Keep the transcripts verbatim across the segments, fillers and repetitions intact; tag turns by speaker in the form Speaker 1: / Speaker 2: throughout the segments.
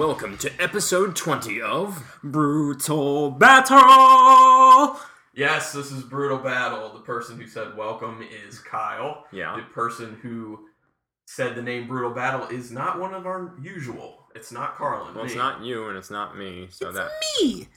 Speaker 1: Welcome to episode twenty of
Speaker 2: Brutal Battle!
Speaker 3: Yes, this is Brutal Battle. The person who said welcome is Kyle.
Speaker 1: Yeah.
Speaker 3: The person who said the name Brutal Battle is not one of our usual. It's not Carlin.
Speaker 1: Well,
Speaker 3: me.
Speaker 1: it's not you and it's not me, so
Speaker 2: It's
Speaker 1: that...
Speaker 2: me!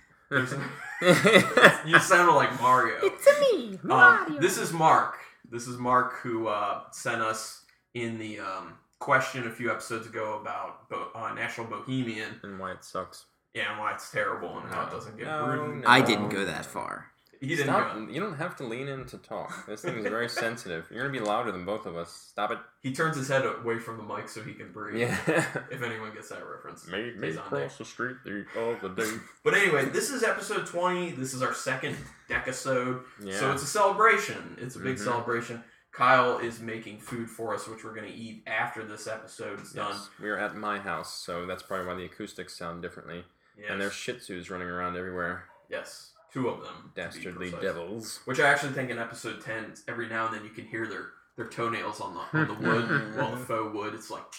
Speaker 3: You sounded like Mario.
Speaker 2: It's me, Mario!
Speaker 3: Um, this is Mark. This is Mark who uh, sent us in the um, question a few episodes ago about Bo- uh, National Bohemian.
Speaker 1: And why it sucks.
Speaker 3: Yeah, and why it's terrible and how it doesn't get
Speaker 1: No,
Speaker 3: rude.
Speaker 1: no.
Speaker 2: I didn't go that far.
Speaker 3: He didn't
Speaker 1: Stop.
Speaker 3: go.
Speaker 1: You don't have to lean in to talk. This thing is very sensitive. You're going to be louder than both of us. Stop it.
Speaker 3: He turns his head away from the mic so he can breathe.
Speaker 1: Yeah.
Speaker 3: If anyone gets that reference.
Speaker 1: Made me
Speaker 3: He's on
Speaker 1: cross the street the other day.
Speaker 3: But anyway, this is episode twenty. This is our second decasode.
Speaker 1: Yeah.
Speaker 3: So it's a celebration. It's a big
Speaker 1: Mhm.
Speaker 3: celebration. Kyle is making food for us, which we're going to eat after this episode is done.
Speaker 1: Yes. We're at my house, so that's probably why the acoustics sound differently.
Speaker 3: Yes.
Speaker 1: And there's Shih Tzus running around everywhere.
Speaker 3: Yes. Two of them. to be
Speaker 1: Dastardly
Speaker 3: precise.
Speaker 1: devils.
Speaker 3: Which I actually think in episode ten, every now and then you can hear their, their toenails on the on the wood, well, the faux wood. It's like...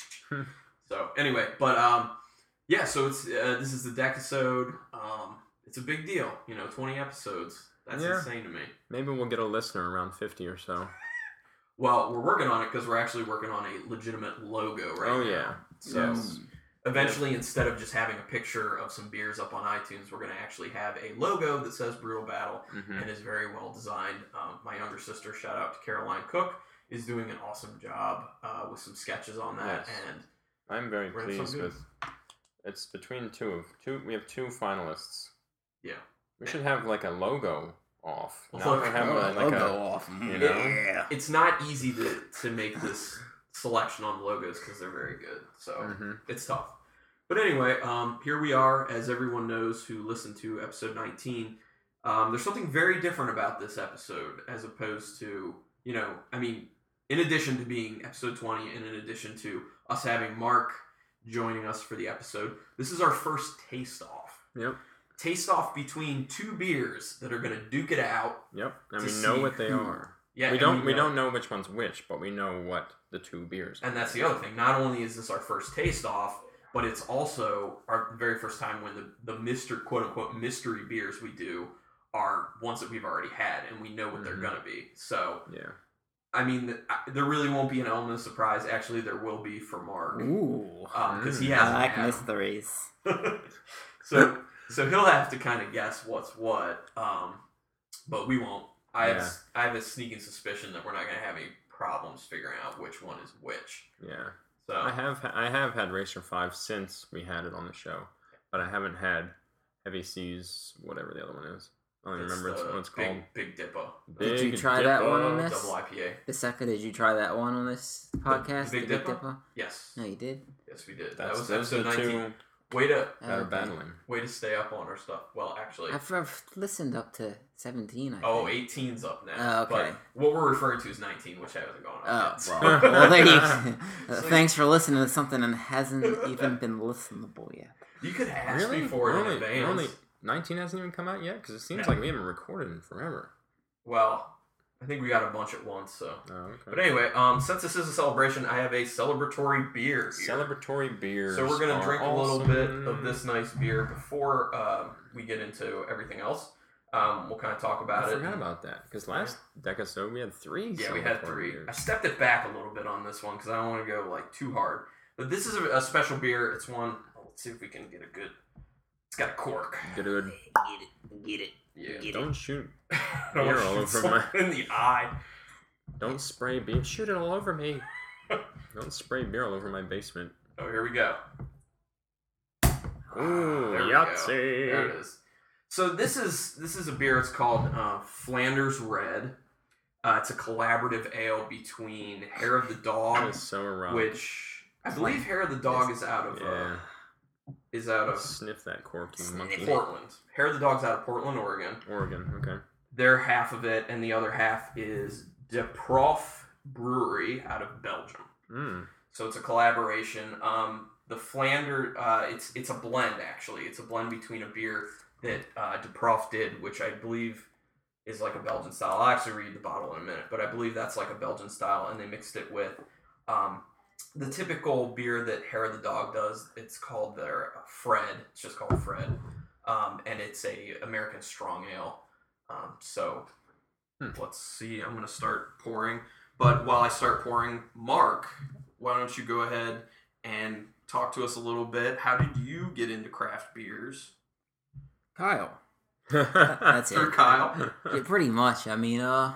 Speaker 3: So, anyway, but, um, yeah, so it's uh, this is the decasode. Um, it's a big deal, you know, twenty episodes. That's
Speaker 1: Yeah.
Speaker 3: insane to me.
Speaker 1: Maybe we'll get a listener around fifty or so.
Speaker 3: Well, we're working on it because we're actually working on a legitimate logo right
Speaker 1: Oh,
Speaker 3: now.
Speaker 1: yeah.
Speaker 3: So
Speaker 1: Yes.
Speaker 3: eventually, instead of just having a picture of some beers up on iTunes, we're going to actually have a logo that says Brutal Battle
Speaker 1: hmm
Speaker 3: and is very well designed. Um, my younger sister, shout out to Caroline Cook, is doing an awesome job uh, with some sketches on that.
Speaker 1: Yes.
Speaker 3: And
Speaker 1: I'm very
Speaker 3: We're in some
Speaker 1: pleased
Speaker 3: good-
Speaker 1: with. It's between two of two. We have two finalists.
Speaker 3: yeah,
Speaker 1: We should have like a logo off.
Speaker 3: A
Speaker 1: Now we
Speaker 3: logo-
Speaker 1: have a, like
Speaker 2: Logo
Speaker 1: a.
Speaker 2: off.
Speaker 1: you know?
Speaker 2: Yeah.
Speaker 3: it's not easy to, to make this selection on the logos because they're very good. So
Speaker 1: Mhm.
Speaker 3: it's tough. But anyway, um, here we are. As everyone knows who listened to episode nineteen, um, there's something very different about this episode as opposed to, you know, I mean, in addition to being episode twenty and in addition to us having Mark joining us for the episode, this is our first taste-off.
Speaker 1: Yep.
Speaker 3: Taste-off between two beers that are going to duke it out.
Speaker 1: Yep. And
Speaker 3: To
Speaker 1: we know
Speaker 3: see
Speaker 1: what they
Speaker 3: who-
Speaker 1: are.
Speaker 3: Yeah,
Speaker 1: we
Speaker 3: and
Speaker 1: don't. We
Speaker 3: know-
Speaker 1: don't know which one's which, but we know what the two beers.
Speaker 3: And that's the other thing. Not only is this our first taste-off, but it's also our very first time when the, the Mister quote-unquote mystery beers we do are ones that we've already had, and we know what they're
Speaker 1: Mhm.
Speaker 3: going to be. So,
Speaker 1: Yeah.
Speaker 3: I mean, th- I- there really won't be an element of surprise. Actually, there will be for Mark.
Speaker 2: Ooh.
Speaker 3: Because he
Speaker 1: Mm.
Speaker 3: hasn't
Speaker 2: I like
Speaker 3: had 'em.
Speaker 2: mysteries.
Speaker 3: so, so he'll have to kind of guess what's what, um, but we won't. I have,
Speaker 1: Yeah.
Speaker 3: I have a sneaking suspicion that we're not going to have any problems figuring out which one is which.
Speaker 1: Yeah.
Speaker 3: So
Speaker 1: I have. I have had Racer Five since we had it on the show, but I haven't had Heavy Seas, whatever the other one is. I don't even
Speaker 3: it's
Speaker 1: remember
Speaker 3: the
Speaker 1: what it's
Speaker 3: big,
Speaker 1: called.
Speaker 3: Big Dipper.
Speaker 2: Did you
Speaker 1: Big
Speaker 2: try that one on
Speaker 1: Dipper.
Speaker 2: this?
Speaker 3: Double I P A.
Speaker 2: Bisecca, did you try that one on this podcast?
Speaker 3: Big
Speaker 2: the
Speaker 3: Dipper? Yes.
Speaker 2: No, you did?
Speaker 3: Yes, we did.
Speaker 1: That's
Speaker 3: that was
Speaker 1: those are
Speaker 3: episode
Speaker 1: the
Speaker 3: nineteen.
Speaker 1: two
Speaker 3: Way to
Speaker 1: that are
Speaker 2: Okay.
Speaker 1: battling.
Speaker 3: way to stay up on our stuff. Well, actually,
Speaker 2: I've, I've listened up to seventeen, I
Speaker 3: oh,
Speaker 2: think.
Speaker 3: eighteen's up now.
Speaker 2: Oh, okay.
Speaker 3: But what we're referring to is nineteen, which hasn't gone
Speaker 2: Oh,
Speaker 3: up yet.
Speaker 2: well, well, there you go.
Speaker 3: So-
Speaker 2: Thanks for listening to something that hasn't even been listenable yet.
Speaker 3: You could ask
Speaker 1: Really?
Speaker 3: me for it
Speaker 1: We're
Speaker 3: in
Speaker 1: only,
Speaker 3: advance.
Speaker 1: we're only nineteen hasn't even come out yet because it seems
Speaker 3: No.
Speaker 1: like we haven't recorded in forever.
Speaker 3: Well, I think we got a bunch at once. So,
Speaker 1: Oh, okay.
Speaker 3: but anyway, um, since this is a celebration, I have a celebratory beer here.
Speaker 1: Celebratory beers.
Speaker 3: So we're gonna
Speaker 1: are
Speaker 3: drink a little
Speaker 1: awesome.
Speaker 3: bit of this nice beer before um, we get into everything else. Um, we'll kind of talk about
Speaker 1: I
Speaker 3: it.
Speaker 1: forgot about that because last decasode we had three.
Speaker 3: Yeah, we had
Speaker 1: celebratory
Speaker 3: three.
Speaker 1: beers.
Speaker 3: I stepped it back a little bit on this one because I don't want to go like too hard. But this is a, a special beer. It's one. Let's see if we can get a good. It's got a cork.
Speaker 1: Good, good.
Speaker 2: Get it. Get it.
Speaker 3: Yeah.
Speaker 2: Get
Speaker 1: Don't shoot.
Speaker 3: I don't
Speaker 1: Beer
Speaker 3: want to
Speaker 1: all
Speaker 3: shoot
Speaker 1: over
Speaker 3: someone
Speaker 1: my-
Speaker 3: in the eye.
Speaker 1: Don't spray beer. Shoot it all over me. Don't spray beer all over my basement.
Speaker 3: Oh, here we go.
Speaker 1: Ooh,
Speaker 3: There we go.
Speaker 1: Yahtzee.
Speaker 3: There it is. So this is this is a beer. It's called uh, Flanders Red. Uh, it's a collaborative ale between Hair of the
Speaker 1: That
Speaker 3: Dog,
Speaker 1: is so erotic.
Speaker 3: which I believe Hair of the Dog is out of
Speaker 1: Yeah.
Speaker 3: uh, is out of
Speaker 1: Sniff that cork, you
Speaker 2: Sniff
Speaker 1: monkey.
Speaker 2: it.
Speaker 3: Portland. Hair of the Dog's out of Portland, Oregon.
Speaker 1: Oregon. Okay.
Speaker 3: They're half of it, and the other half is De Prof Brewery out of Belgium.
Speaker 1: Mm.
Speaker 3: So it's a collaboration. Um, the Flander, uh, it's it's a blend actually. It's a blend between a beer that uh, De Prof did, which I believe is like a Belgian style. I'll actually read the bottle in a minute, but I believe that's like a Belgian style, and they mixed it with um, the typical beer that Hair of the Dog does, it's called their Fred. It's just called Fred, um, and it's a American strong ale. Um, so hmm. let's see. I'm gonna start pouring, but while I start pouring, Mark, why don't you go ahead and talk to us a little bit? How did you get into craft beers?
Speaker 2: Kyle. That's it.
Speaker 3: For Kyle.
Speaker 2: Yeah, pretty much. I mean, uh,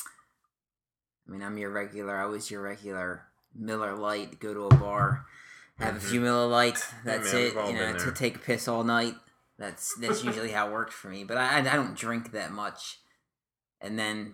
Speaker 2: I mean, I'm your regular. I was your regular Miller Lite. Go to a bar, have mm-hmm. a few Miller Lights. That's
Speaker 1: hey man,
Speaker 2: it. You know, to take a piss all night. That's that's usually how it worked for me. But I I don't drink that much. And then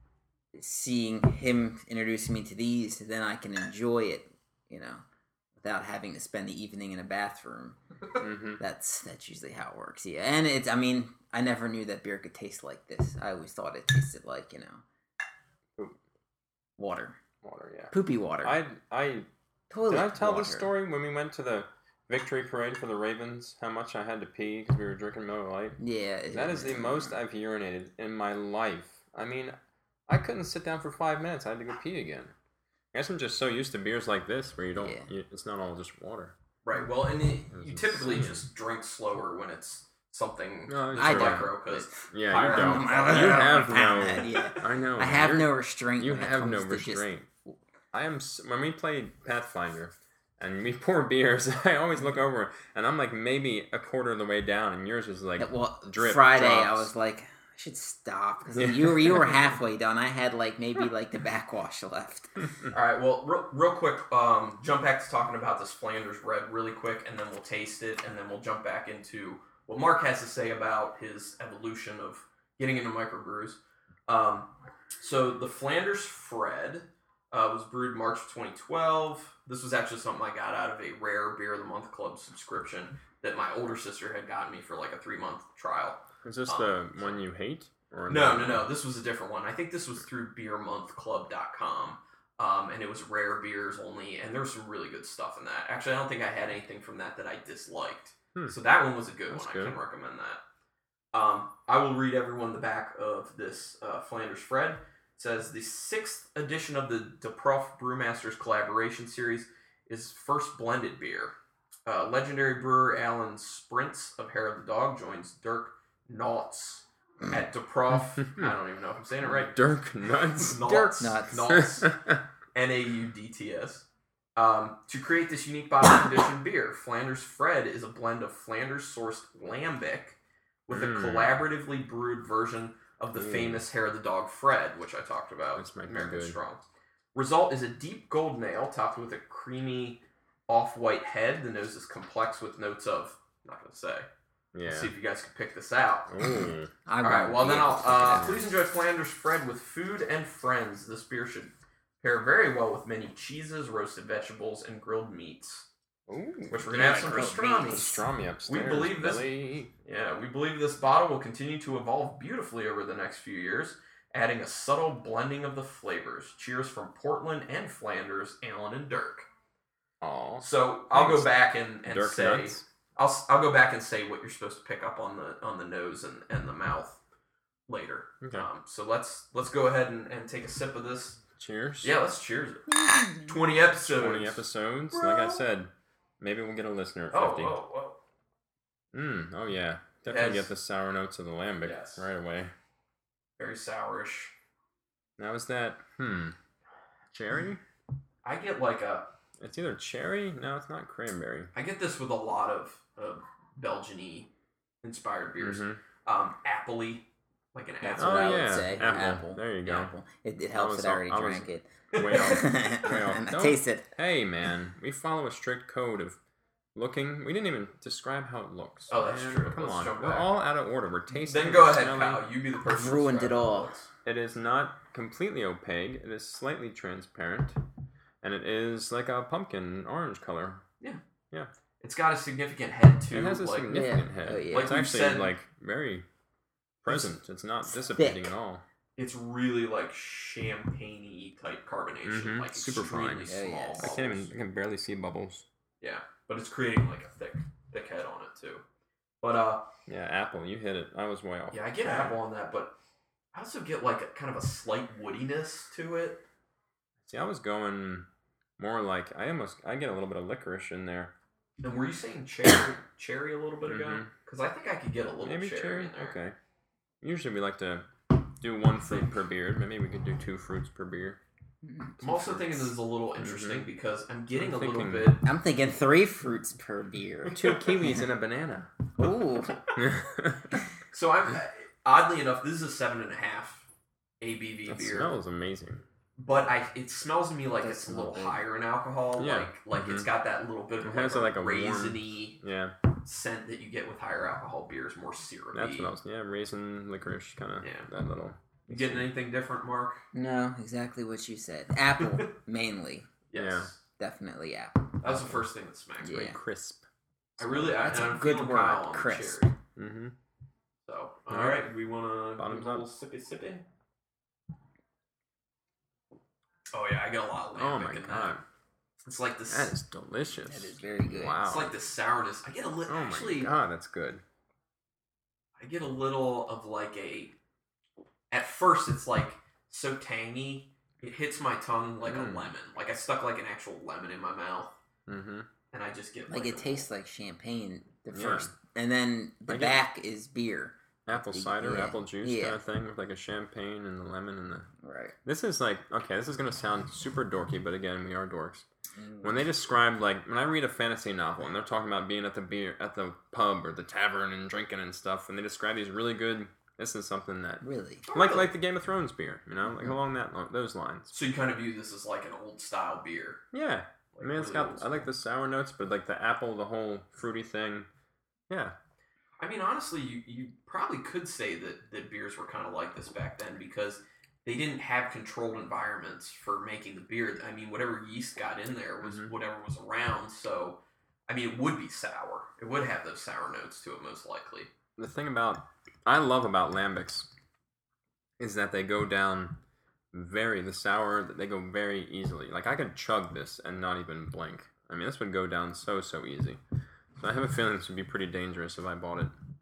Speaker 2: seeing him introducing me to these, then I can enjoy it. You know, without having to spend the evening in a bathroom. Mm-hmm. That's that's usually how it works. Yeah, and it's. I mean, I never knew that beer could taste like this. I always thought it tasted like, you know,
Speaker 1: Poop.
Speaker 2: water.
Speaker 1: Water, yeah.
Speaker 2: Poopy water.
Speaker 1: I I
Speaker 2: Toilet
Speaker 1: did I tell
Speaker 2: water.
Speaker 1: this story when we went to the victory parade for the Ravens? How much I had to pee because we were drinking Miller Lite.
Speaker 2: Yeah,
Speaker 1: that is the most I've urinated in my life. I mean, I couldn't sit down for five minutes. I had to go pee again. I guess I'm just so used to beers like this where you don't. Yeah. You, it's not all just water.
Speaker 3: Right. Well, and it, you typically insane. just drink slower when it's something
Speaker 1: no,
Speaker 2: I
Speaker 3: micro. Because
Speaker 1: yeah, you don't. You have no.
Speaker 2: That, yeah.
Speaker 1: I know.
Speaker 2: I have no restraint.
Speaker 1: You have no restraint. Just... I am when we played Pathfinder and we pour beers. I always look over and I'm like maybe a quarter of the way down, and yours was like
Speaker 2: yeah, well,
Speaker 1: drip.
Speaker 2: Friday,
Speaker 1: drops.
Speaker 2: I was like, I should stop because you were you were halfway done. I had like maybe like the backwash left.
Speaker 3: All right. Well, real, real quick, um, jump back to talking about this Flanders Red really quick, and then we'll taste it, and then we'll jump back into what Mark has to say about his evolution of getting into microbrews. Um, so the Flanders Fred uh, was brewed March of twenty twelve. This was actually something I got out of a Rare Beer of the Month Club subscription that my older sister had gotten me for like a three month trial.
Speaker 1: Is this um, the one you hate? Or
Speaker 3: no, no, no. This was a different one. I think this was through beer month club dot com, um, and it was rare beers only, and there was some really good stuff in that. Actually, I don't think I had anything from that that I disliked. Hmm. So that one was a good
Speaker 1: That's
Speaker 3: one.
Speaker 1: Good.
Speaker 3: I can recommend that. Um, I will read everyone the back of this uh, Flanders Fred. It says, the sixth edition of the De Prof Brewmasters collaboration series is first blended beer. Uh, legendary brewer Alan Sprints of Hair of the Dog joins Dirk Nautz at De Prof. I don't even know if I'm saying it right.
Speaker 1: Dirk Nuts.
Speaker 2: Dirk Nuts.
Speaker 3: Nautz. N A U D T S. Um, to create this unique bottled edition beer, Flanders Fred is a blend of Flanders-sourced lambic with mm. a collaboratively brewed version of the mm. famous Hair of the Dog Fred, which I talked about.
Speaker 1: That's
Speaker 3: American
Speaker 1: good.
Speaker 3: Strong. Result is a deep golden ale topped with a creamy off-white head. The nose is complex with notes of, I'm not going to say.
Speaker 1: Yeah.
Speaker 3: Let's see if you guys can pick this out.
Speaker 1: Ooh.
Speaker 3: All right, well then I'll, uh, please enjoy Flanders Fred with food and friends. This beer should pair very well with many cheeses, roasted vegetables, and grilled meats.
Speaker 1: Ooh.
Speaker 3: Which we're going to have some pastrami.
Speaker 1: Pastrami upstairs,
Speaker 3: We believe this,
Speaker 1: Billy.
Speaker 3: yeah, we believe this bottle will continue to evolve beautifully over the next few years, adding a subtle blending of the flavors. Cheers from Portland and Flanders, Alan and Dirk.
Speaker 1: Aw.
Speaker 3: So I'll go back and, and
Speaker 1: Dirk
Speaker 3: say...
Speaker 1: Nuts.
Speaker 3: I'll I'll go back and say what you're supposed to pick up on the on the nose and, and the mouth later.
Speaker 1: Okay.
Speaker 3: Um, so let's let's go ahead and, and take a sip of this.
Speaker 1: Cheers.
Speaker 3: Yeah, let's cheers it. Twenty episodes.
Speaker 1: Twenty episodes. Bro. Like I said, maybe we'll get a listener at
Speaker 3: oh,
Speaker 1: fifty.
Speaker 3: Oh, oh,
Speaker 1: mm, oh yeah. Definitely
Speaker 3: Yes.
Speaker 1: get the sour notes of the lambic
Speaker 3: Yes.
Speaker 1: right away.
Speaker 3: Very sourish.
Speaker 1: Now is that hmm cherry?
Speaker 3: I get like a.
Speaker 1: It's either cherry. No, it's not cranberry.
Speaker 3: I get this with a lot of of Belgian-y inspired beers.
Speaker 1: Mm-hmm.
Speaker 3: Um, appley, like an
Speaker 2: That's
Speaker 3: apple.
Speaker 2: what
Speaker 1: Oh,
Speaker 2: I
Speaker 1: yeah.
Speaker 2: would say.
Speaker 1: Apple.
Speaker 2: Apple.
Speaker 1: There you go.
Speaker 2: Apple. It, it helps
Speaker 1: was
Speaker 2: that I already
Speaker 1: all- I was-
Speaker 2: drank it.
Speaker 1: Way off. Way off.
Speaker 2: And I
Speaker 1: Don't-
Speaker 2: taste it.
Speaker 1: Hey man, we follow a strict code of looking. We didn't even describe how it looks.
Speaker 3: Oh, that's
Speaker 1: man.
Speaker 3: true.
Speaker 1: Come
Speaker 3: Let's
Speaker 1: on,
Speaker 3: jump
Speaker 1: we're
Speaker 3: back.
Speaker 1: all out of order. We're tasting.
Speaker 3: Then go
Speaker 1: we're
Speaker 3: ahead,
Speaker 1: smelling.
Speaker 3: Kyle. You be the person.
Speaker 2: I've ruined
Speaker 3: to
Speaker 2: it
Speaker 3: describe
Speaker 2: all.
Speaker 3: how looks.
Speaker 1: It is not completely opaque. It is slightly transparent, and it is like a pumpkin orange color.
Speaker 3: Yeah.
Speaker 1: Yeah.
Speaker 3: It's got a significant head too.
Speaker 1: It has a
Speaker 3: like,
Speaker 1: significant
Speaker 2: Yeah.
Speaker 1: head.
Speaker 2: Oh, yeah.
Speaker 3: Like
Speaker 1: It's
Speaker 3: we've
Speaker 1: actually
Speaker 3: said-
Speaker 1: like very present. It's not
Speaker 2: It's
Speaker 1: dissipating
Speaker 2: thick.
Speaker 1: at all.
Speaker 3: It's really like champagne-y type carbonation,
Speaker 1: Mhm.
Speaker 3: like
Speaker 1: Super
Speaker 3: extremely
Speaker 1: fine.
Speaker 3: small.
Speaker 2: Yeah, yeah.
Speaker 3: Bubbles.
Speaker 1: I can't even. I can barely see bubbles.
Speaker 3: Yeah, but it's creating like a thick, thick head on it too. But uh,
Speaker 1: Yeah, apple. You hit it. I was way off.
Speaker 3: yeah, I get apple on that, but I also get like a kind of a slight woodiness to it.
Speaker 1: See, I was going more like I almost I get a little bit of licorice in there.
Speaker 3: And were you saying cherry, cherry a little bit ago? Because
Speaker 1: Mm-hmm.
Speaker 3: I think I could get a little
Speaker 1: Maybe
Speaker 3: cherry,
Speaker 1: cherry.
Speaker 3: in there.
Speaker 1: Okay. Usually we like to do one fruit per beer. Maybe we could do two fruits per beer.
Speaker 3: I'm also thinking this is a little interesting mm-hmm. because I'm getting
Speaker 1: I'm
Speaker 3: a
Speaker 1: thinking,
Speaker 3: little bit.
Speaker 2: I'm thinking three fruits per beer.
Speaker 1: Two kiwis and a banana.
Speaker 2: Ooh.
Speaker 3: So I'm oddly enough, this is a seven and a half A B V
Speaker 1: that
Speaker 3: beer.
Speaker 1: It smells amazing.
Speaker 3: But I, it smells to me like
Speaker 2: That's
Speaker 3: it's a little
Speaker 2: good.
Speaker 3: higher in alcohol.
Speaker 1: Yeah.
Speaker 3: Like, like
Speaker 1: mm-hmm.
Speaker 3: it's got that little bit of
Speaker 1: it
Speaker 3: like
Speaker 1: has
Speaker 3: a,
Speaker 1: like a
Speaker 3: raisiny
Speaker 1: warm, yeah.
Speaker 3: scent that you get with higher alcohol beers, more syrupy.
Speaker 1: That's what I was. Yeah, raisin, licorice, kind of.
Speaker 3: Yeah.
Speaker 1: That little.
Speaker 3: You getting anything different, Mark?
Speaker 2: No, exactly what you said. Apple, mainly.
Speaker 3: Yes.
Speaker 1: Yeah.
Speaker 2: Definitely apple.
Speaker 3: That was the first thing that smacked me.
Speaker 2: Yeah.
Speaker 1: Very crisp.
Speaker 3: I really, I,
Speaker 2: That's
Speaker 3: and
Speaker 2: a
Speaker 3: I'm
Speaker 2: good
Speaker 3: feeling
Speaker 2: word,
Speaker 3: Kyle on the
Speaker 2: crisp.
Speaker 3: cherry.
Speaker 1: Mm-hmm.
Speaker 3: So, all
Speaker 1: All
Speaker 3: right,
Speaker 1: right.
Speaker 3: we want to
Speaker 1: Bottoms
Speaker 3: a
Speaker 1: up.
Speaker 3: little sippy sippy. Oh yeah, I got a lot of lambic
Speaker 1: Oh my
Speaker 3: in
Speaker 1: god.
Speaker 3: that. It's like this.
Speaker 1: That is delicious.
Speaker 2: That is very good.
Speaker 1: Wow.
Speaker 3: It's like the sourness. I get a little.
Speaker 1: Oh
Speaker 3: actually,
Speaker 1: my god, that's good.
Speaker 3: I get a little of like a. At first, it's like so tangy. It hits my tongue like
Speaker 1: Mm.
Speaker 3: a lemon. Like I stuck like an actual lemon in my mouth,
Speaker 1: Mm-hmm.
Speaker 3: and I just get
Speaker 2: Like
Speaker 3: like
Speaker 2: it
Speaker 3: a-
Speaker 2: tastes like champagne the
Speaker 1: Yeah.
Speaker 2: first, and then the
Speaker 1: I get-
Speaker 2: back is beer.
Speaker 1: Apple cider,
Speaker 2: Yeah.
Speaker 1: apple juice
Speaker 2: Yeah.
Speaker 1: kind of thing with like a champagne and the lemon and the.
Speaker 2: Right.
Speaker 1: This is like okay. This is gonna sound super dorky, but again, we are dorks.
Speaker 2: Mm.
Speaker 1: When they describe like when I read a fantasy novel and they're talking about being at the beer at the pub or the tavern and drinking and stuff, and they describe these really good. This is something that
Speaker 2: Really?
Speaker 3: Oh,
Speaker 1: like
Speaker 3: really?
Speaker 1: like the Game of Thrones beer, you know, like
Speaker 2: Mhm.
Speaker 1: along that lo- those lines.
Speaker 3: So you kind of view this as like an old style beer.
Speaker 1: Yeah,
Speaker 3: Like
Speaker 1: I mean it's
Speaker 3: really
Speaker 1: got
Speaker 3: old
Speaker 1: I like the sour notes, but like the apple, the whole fruity thing. Yeah,
Speaker 3: I mean, honestly, you, you probably could say that, that beers were kind of like this back then because they didn't have controlled environments for making the beer. I mean, whatever yeast got in there was
Speaker 1: Mhm.
Speaker 3: whatever was around. So, I mean, it would be sour. It would have those sour notes to it, most likely.
Speaker 1: the thing about I love about lambics is that they go down very the sour they go very easily. Like I could chug this and not even blink. I mean, this would go down so so easy. So I have a feeling this would be pretty dangerous if I bought it.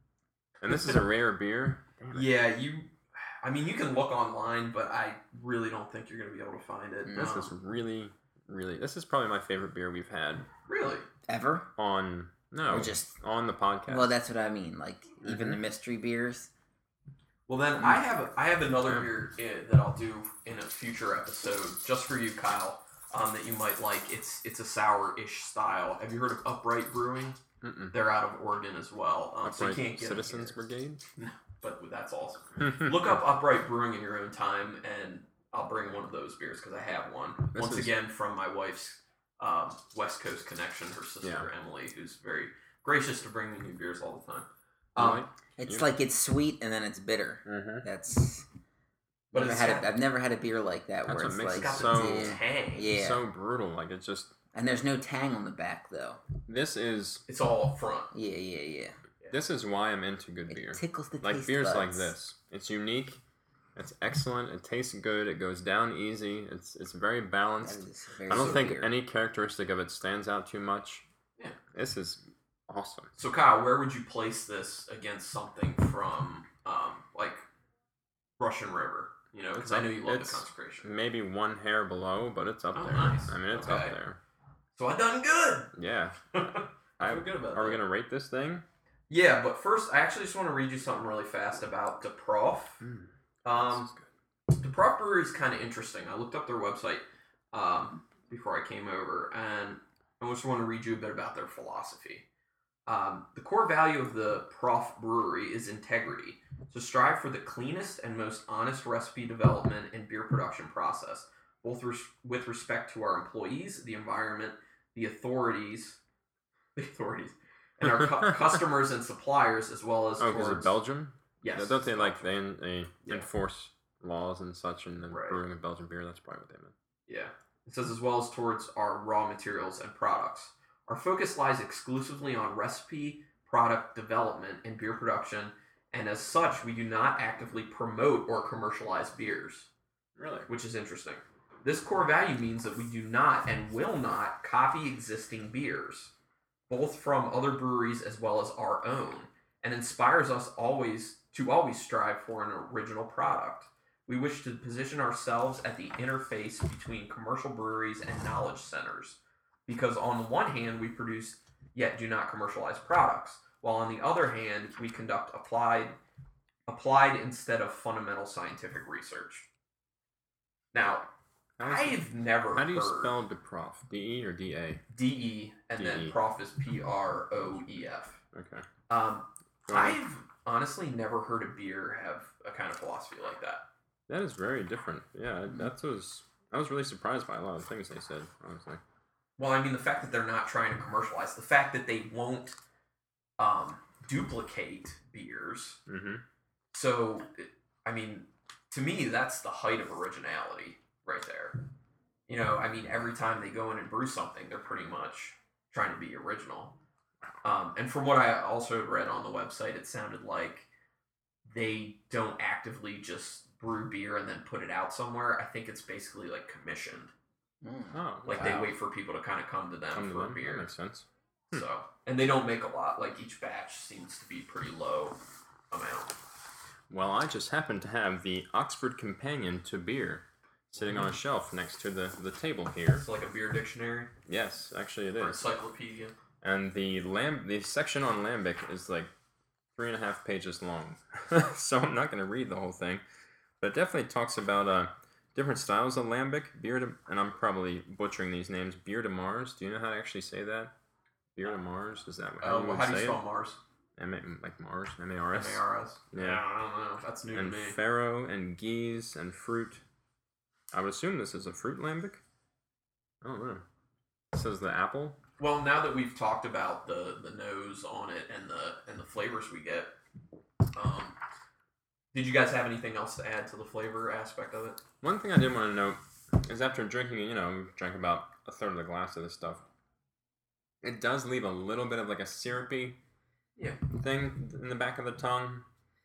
Speaker 1: And this is a rare beer. Damn it.
Speaker 3: Yeah, you. I mean, you can look online, but I really don't think you're going to be able to find it.
Speaker 1: This
Speaker 3: Um,
Speaker 1: is really, really. This is probably my favorite beer we've had
Speaker 3: really.
Speaker 2: Ever?
Speaker 1: on no
Speaker 2: Or just
Speaker 1: on the podcast.
Speaker 2: well, that's what I mean. Like even
Speaker 1: Mhm.
Speaker 2: the mystery beers.
Speaker 3: Well, then I have a, I have another beer uh, that I'll do in a future episode just for you, Kyle. Um, that you might like. It's it's a sour-ish style. Have you heard of Upright Brewing?
Speaker 1: Mm-mm.
Speaker 3: They're out of Oregon as well. Um, so you
Speaker 1: Upright
Speaker 3: can't get
Speaker 1: Citizens
Speaker 3: them here.
Speaker 1: Brigade.
Speaker 3: But that's awesome. Look up Upright Brewing in your own time, and I'll bring one of those beers because I have one.
Speaker 1: This
Speaker 3: Once
Speaker 1: is-
Speaker 3: again, from my wife's um, West Coast connection, her sister
Speaker 1: Yeah.
Speaker 3: Emily, who's very gracious to bring me new beers all the time.
Speaker 1: You
Speaker 3: Um,
Speaker 1: like?
Speaker 2: It's
Speaker 1: You-
Speaker 2: like it's sweet and then it's bitter.
Speaker 1: Mhm.
Speaker 2: That's.
Speaker 3: But
Speaker 2: Never
Speaker 3: it's
Speaker 2: had
Speaker 3: got-
Speaker 2: a, I've never had a beer like that
Speaker 1: That's
Speaker 2: where
Speaker 1: what
Speaker 2: it's
Speaker 1: makes
Speaker 2: like
Speaker 1: it
Speaker 3: It's got
Speaker 1: so-
Speaker 3: the
Speaker 2: yeah.
Speaker 3: tang.
Speaker 2: Yeah.
Speaker 1: So brutal. Like it's just.
Speaker 2: And there's no tang on the back though.
Speaker 1: This is
Speaker 3: It's all up front.
Speaker 2: Yeah, yeah, yeah.
Speaker 1: this is why I'm into good beer.
Speaker 2: It tickles the
Speaker 1: Like
Speaker 2: taste
Speaker 1: beers like
Speaker 2: buds.
Speaker 1: this. It's unique. It's excellent. It tastes good. It goes down easy. It's it's very
Speaker 2: That
Speaker 1: balanced.
Speaker 2: is very
Speaker 1: I don't think
Speaker 2: severe.
Speaker 1: any characteristic of it stands out too much.
Speaker 3: Yeah.
Speaker 1: This is awesome.
Speaker 3: So Kyle, where would you place this against something from um, like Russian River? You know, because I know you love the
Speaker 1: It's-
Speaker 3: Consecration.
Speaker 1: Maybe one hair below, but it's up
Speaker 3: Oh,
Speaker 1: there.
Speaker 3: nice.
Speaker 1: I mean, it's
Speaker 3: Okay.
Speaker 1: up there.
Speaker 3: So I done good.
Speaker 1: Yeah.
Speaker 3: I feel good about
Speaker 1: Are we
Speaker 3: that.
Speaker 1: gonna rate this thing?
Speaker 3: Yeah, but first, I actually just want to read you something really fast about De Prof.
Speaker 1: Mm,
Speaker 3: Um,
Speaker 1: this is good.
Speaker 3: De Prof Brewery is kind of interesting. I looked up their website um, before I came over, and I just want to read you a bit about their philosophy. Um, the core value of the Prof Brewery is integrity. So strive for the cleanest and most honest recipe development and beer production process, both res- with respect to our employees, the environment, the authorities, the authorities, and our cu- customers and suppliers, as well as
Speaker 1: Oh, because
Speaker 3: towards
Speaker 1: of Belgium?
Speaker 3: yes,
Speaker 1: Don't they
Speaker 3: it's
Speaker 1: like
Speaker 3: Belgium.
Speaker 1: they, they
Speaker 3: Yeah.
Speaker 1: enforce laws and such in the
Speaker 3: Right.
Speaker 1: brewing of Belgian beer? That's probably what they meant.
Speaker 3: Yeah. It says as well as towards our raw materials and products. Our focus lies exclusively on recipe, product development, and beer production, and as such, we do not actively promote or commercialize beers.
Speaker 1: Really?
Speaker 3: Which is interesting. This core value means that we do not and will not copy existing beers, both from other breweries as well as our own, and inspires us always to always strive for an original product. we wish to position ourselves at the interface between commercial breweries and knowledge centers. Because on the one hand, we produce yet do not commercialize products, while on the other hand, we conduct applied applied instead of fundamental scientific research. Now, I've never
Speaker 1: How do you
Speaker 3: heard
Speaker 1: spell DeProf? D E or D A?
Speaker 3: D E and
Speaker 1: D E.
Speaker 3: then prof is P R O E F.
Speaker 1: Okay.
Speaker 3: Um,
Speaker 1: Go ahead.
Speaker 3: I've honestly never heard a beer have a kind of philosophy like that.
Speaker 1: That is very different. Yeah, that was. I was really surprised by a lot of things they said, honestly.
Speaker 3: Well, I mean, the fact that they're not trying to commercialize, the fact that they won't um, duplicate beers.
Speaker 1: Mm-hmm.
Speaker 3: So, I mean, to me, that's the height of originality right there. You know, I mean, every time they go in and brew something, they're pretty much trying to be original. Um, and from what I also read on the website, it sounded like they don't actively just brew beer and then put it out somewhere. I think it's basically like commissioned.
Speaker 2: Mm.
Speaker 1: Oh,
Speaker 3: Like
Speaker 1: wow.
Speaker 3: they wait for people to kind of come to them
Speaker 1: Come to
Speaker 3: for
Speaker 1: them.
Speaker 3: a beer.
Speaker 1: That makes sense.
Speaker 3: So, and they don't make a lot. Like each batch seems to be pretty low amount.
Speaker 1: Well, I just happen to have the Oxford Companion to Beer sitting on a shelf next to the, the table here.
Speaker 3: It's like a beer dictionary
Speaker 1: Yes, actually it
Speaker 3: or
Speaker 1: is.
Speaker 3: encyclopedia.
Speaker 1: And the lamb, the section on lambic is like three and a half pages long, so I'm not going to read the whole thing. But it definitely talks about uh, different styles of lambic, beer to, and I'm probably butchering these names. Beer de Mars. Do you know how to actually say that? Beer de Mars. Is that how
Speaker 3: Uh,
Speaker 1: you
Speaker 3: well,
Speaker 1: would
Speaker 3: how do you
Speaker 1: say
Speaker 3: spell
Speaker 1: it?
Speaker 3: Mars?
Speaker 1: M A, like Mars, M A R S.
Speaker 3: M A R S.
Speaker 1: Yeah.
Speaker 3: Yeah, I don't know. That's new
Speaker 1: And
Speaker 3: to me.
Speaker 1: farro and geese and fruit. I would assume this is a fruit lambic. I don't know. It says the apple.
Speaker 3: Well, now that we've talked about the, the nose on it and the and the flavors we get, um, did you guys have anything else to add to the flavor aspect of it?
Speaker 1: One thing I did want to note is after drinking, you know, we drank about a third of the glass of this stuff. It does leave a little bit of like a syrupy
Speaker 3: Yeah.
Speaker 1: thing in the back of the tongue,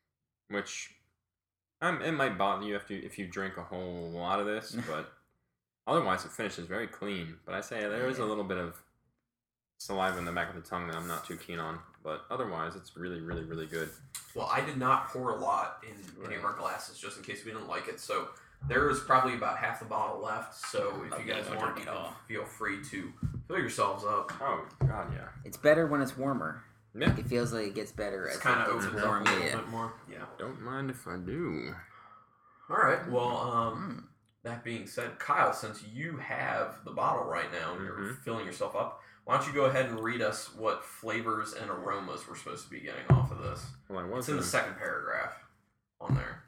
Speaker 1: which um, it might bother you if you if you drink a whole lot of this, but otherwise it finishes very clean. But I say there is a little bit of saliva in the back of the tongue that I'm not too keen on, but otherwise it's really, really, really good.
Speaker 3: Well, I did not pour a lot in any of
Speaker 1: Right.
Speaker 3: our glasses just in case we didn't like it. So there is probably about half the bottle left. So if you guys
Speaker 2: Okay,
Speaker 3: want,
Speaker 2: drink
Speaker 3: you
Speaker 2: it
Speaker 3: can
Speaker 2: all.
Speaker 3: feel free to fill yourselves up.
Speaker 1: Oh God, yeah.
Speaker 2: It's better when it's warmer.
Speaker 1: Yeah.
Speaker 2: Like, it feels like it gets better
Speaker 3: It's
Speaker 2: as
Speaker 3: kind
Speaker 2: it
Speaker 3: of
Speaker 2: gets
Speaker 3: opens up a
Speaker 2: warm.
Speaker 3: little
Speaker 2: Yeah.
Speaker 3: bit more. Yeah.
Speaker 1: Don't mind if I do.
Speaker 3: All right. Well, um,
Speaker 2: Mm.
Speaker 3: that being said, Kyle, since you have the bottle right now and you're
Speaker 1: Mhm.
Speaker 3: filling yourself up, why don't you go ahead and read us what flavors and aromas we're supposed to be getting off of this?
Speaker 1: Well, I was
Speaker 3: It's in the
Speaker 1: gonna-
Speaker 3: second paragraph on there.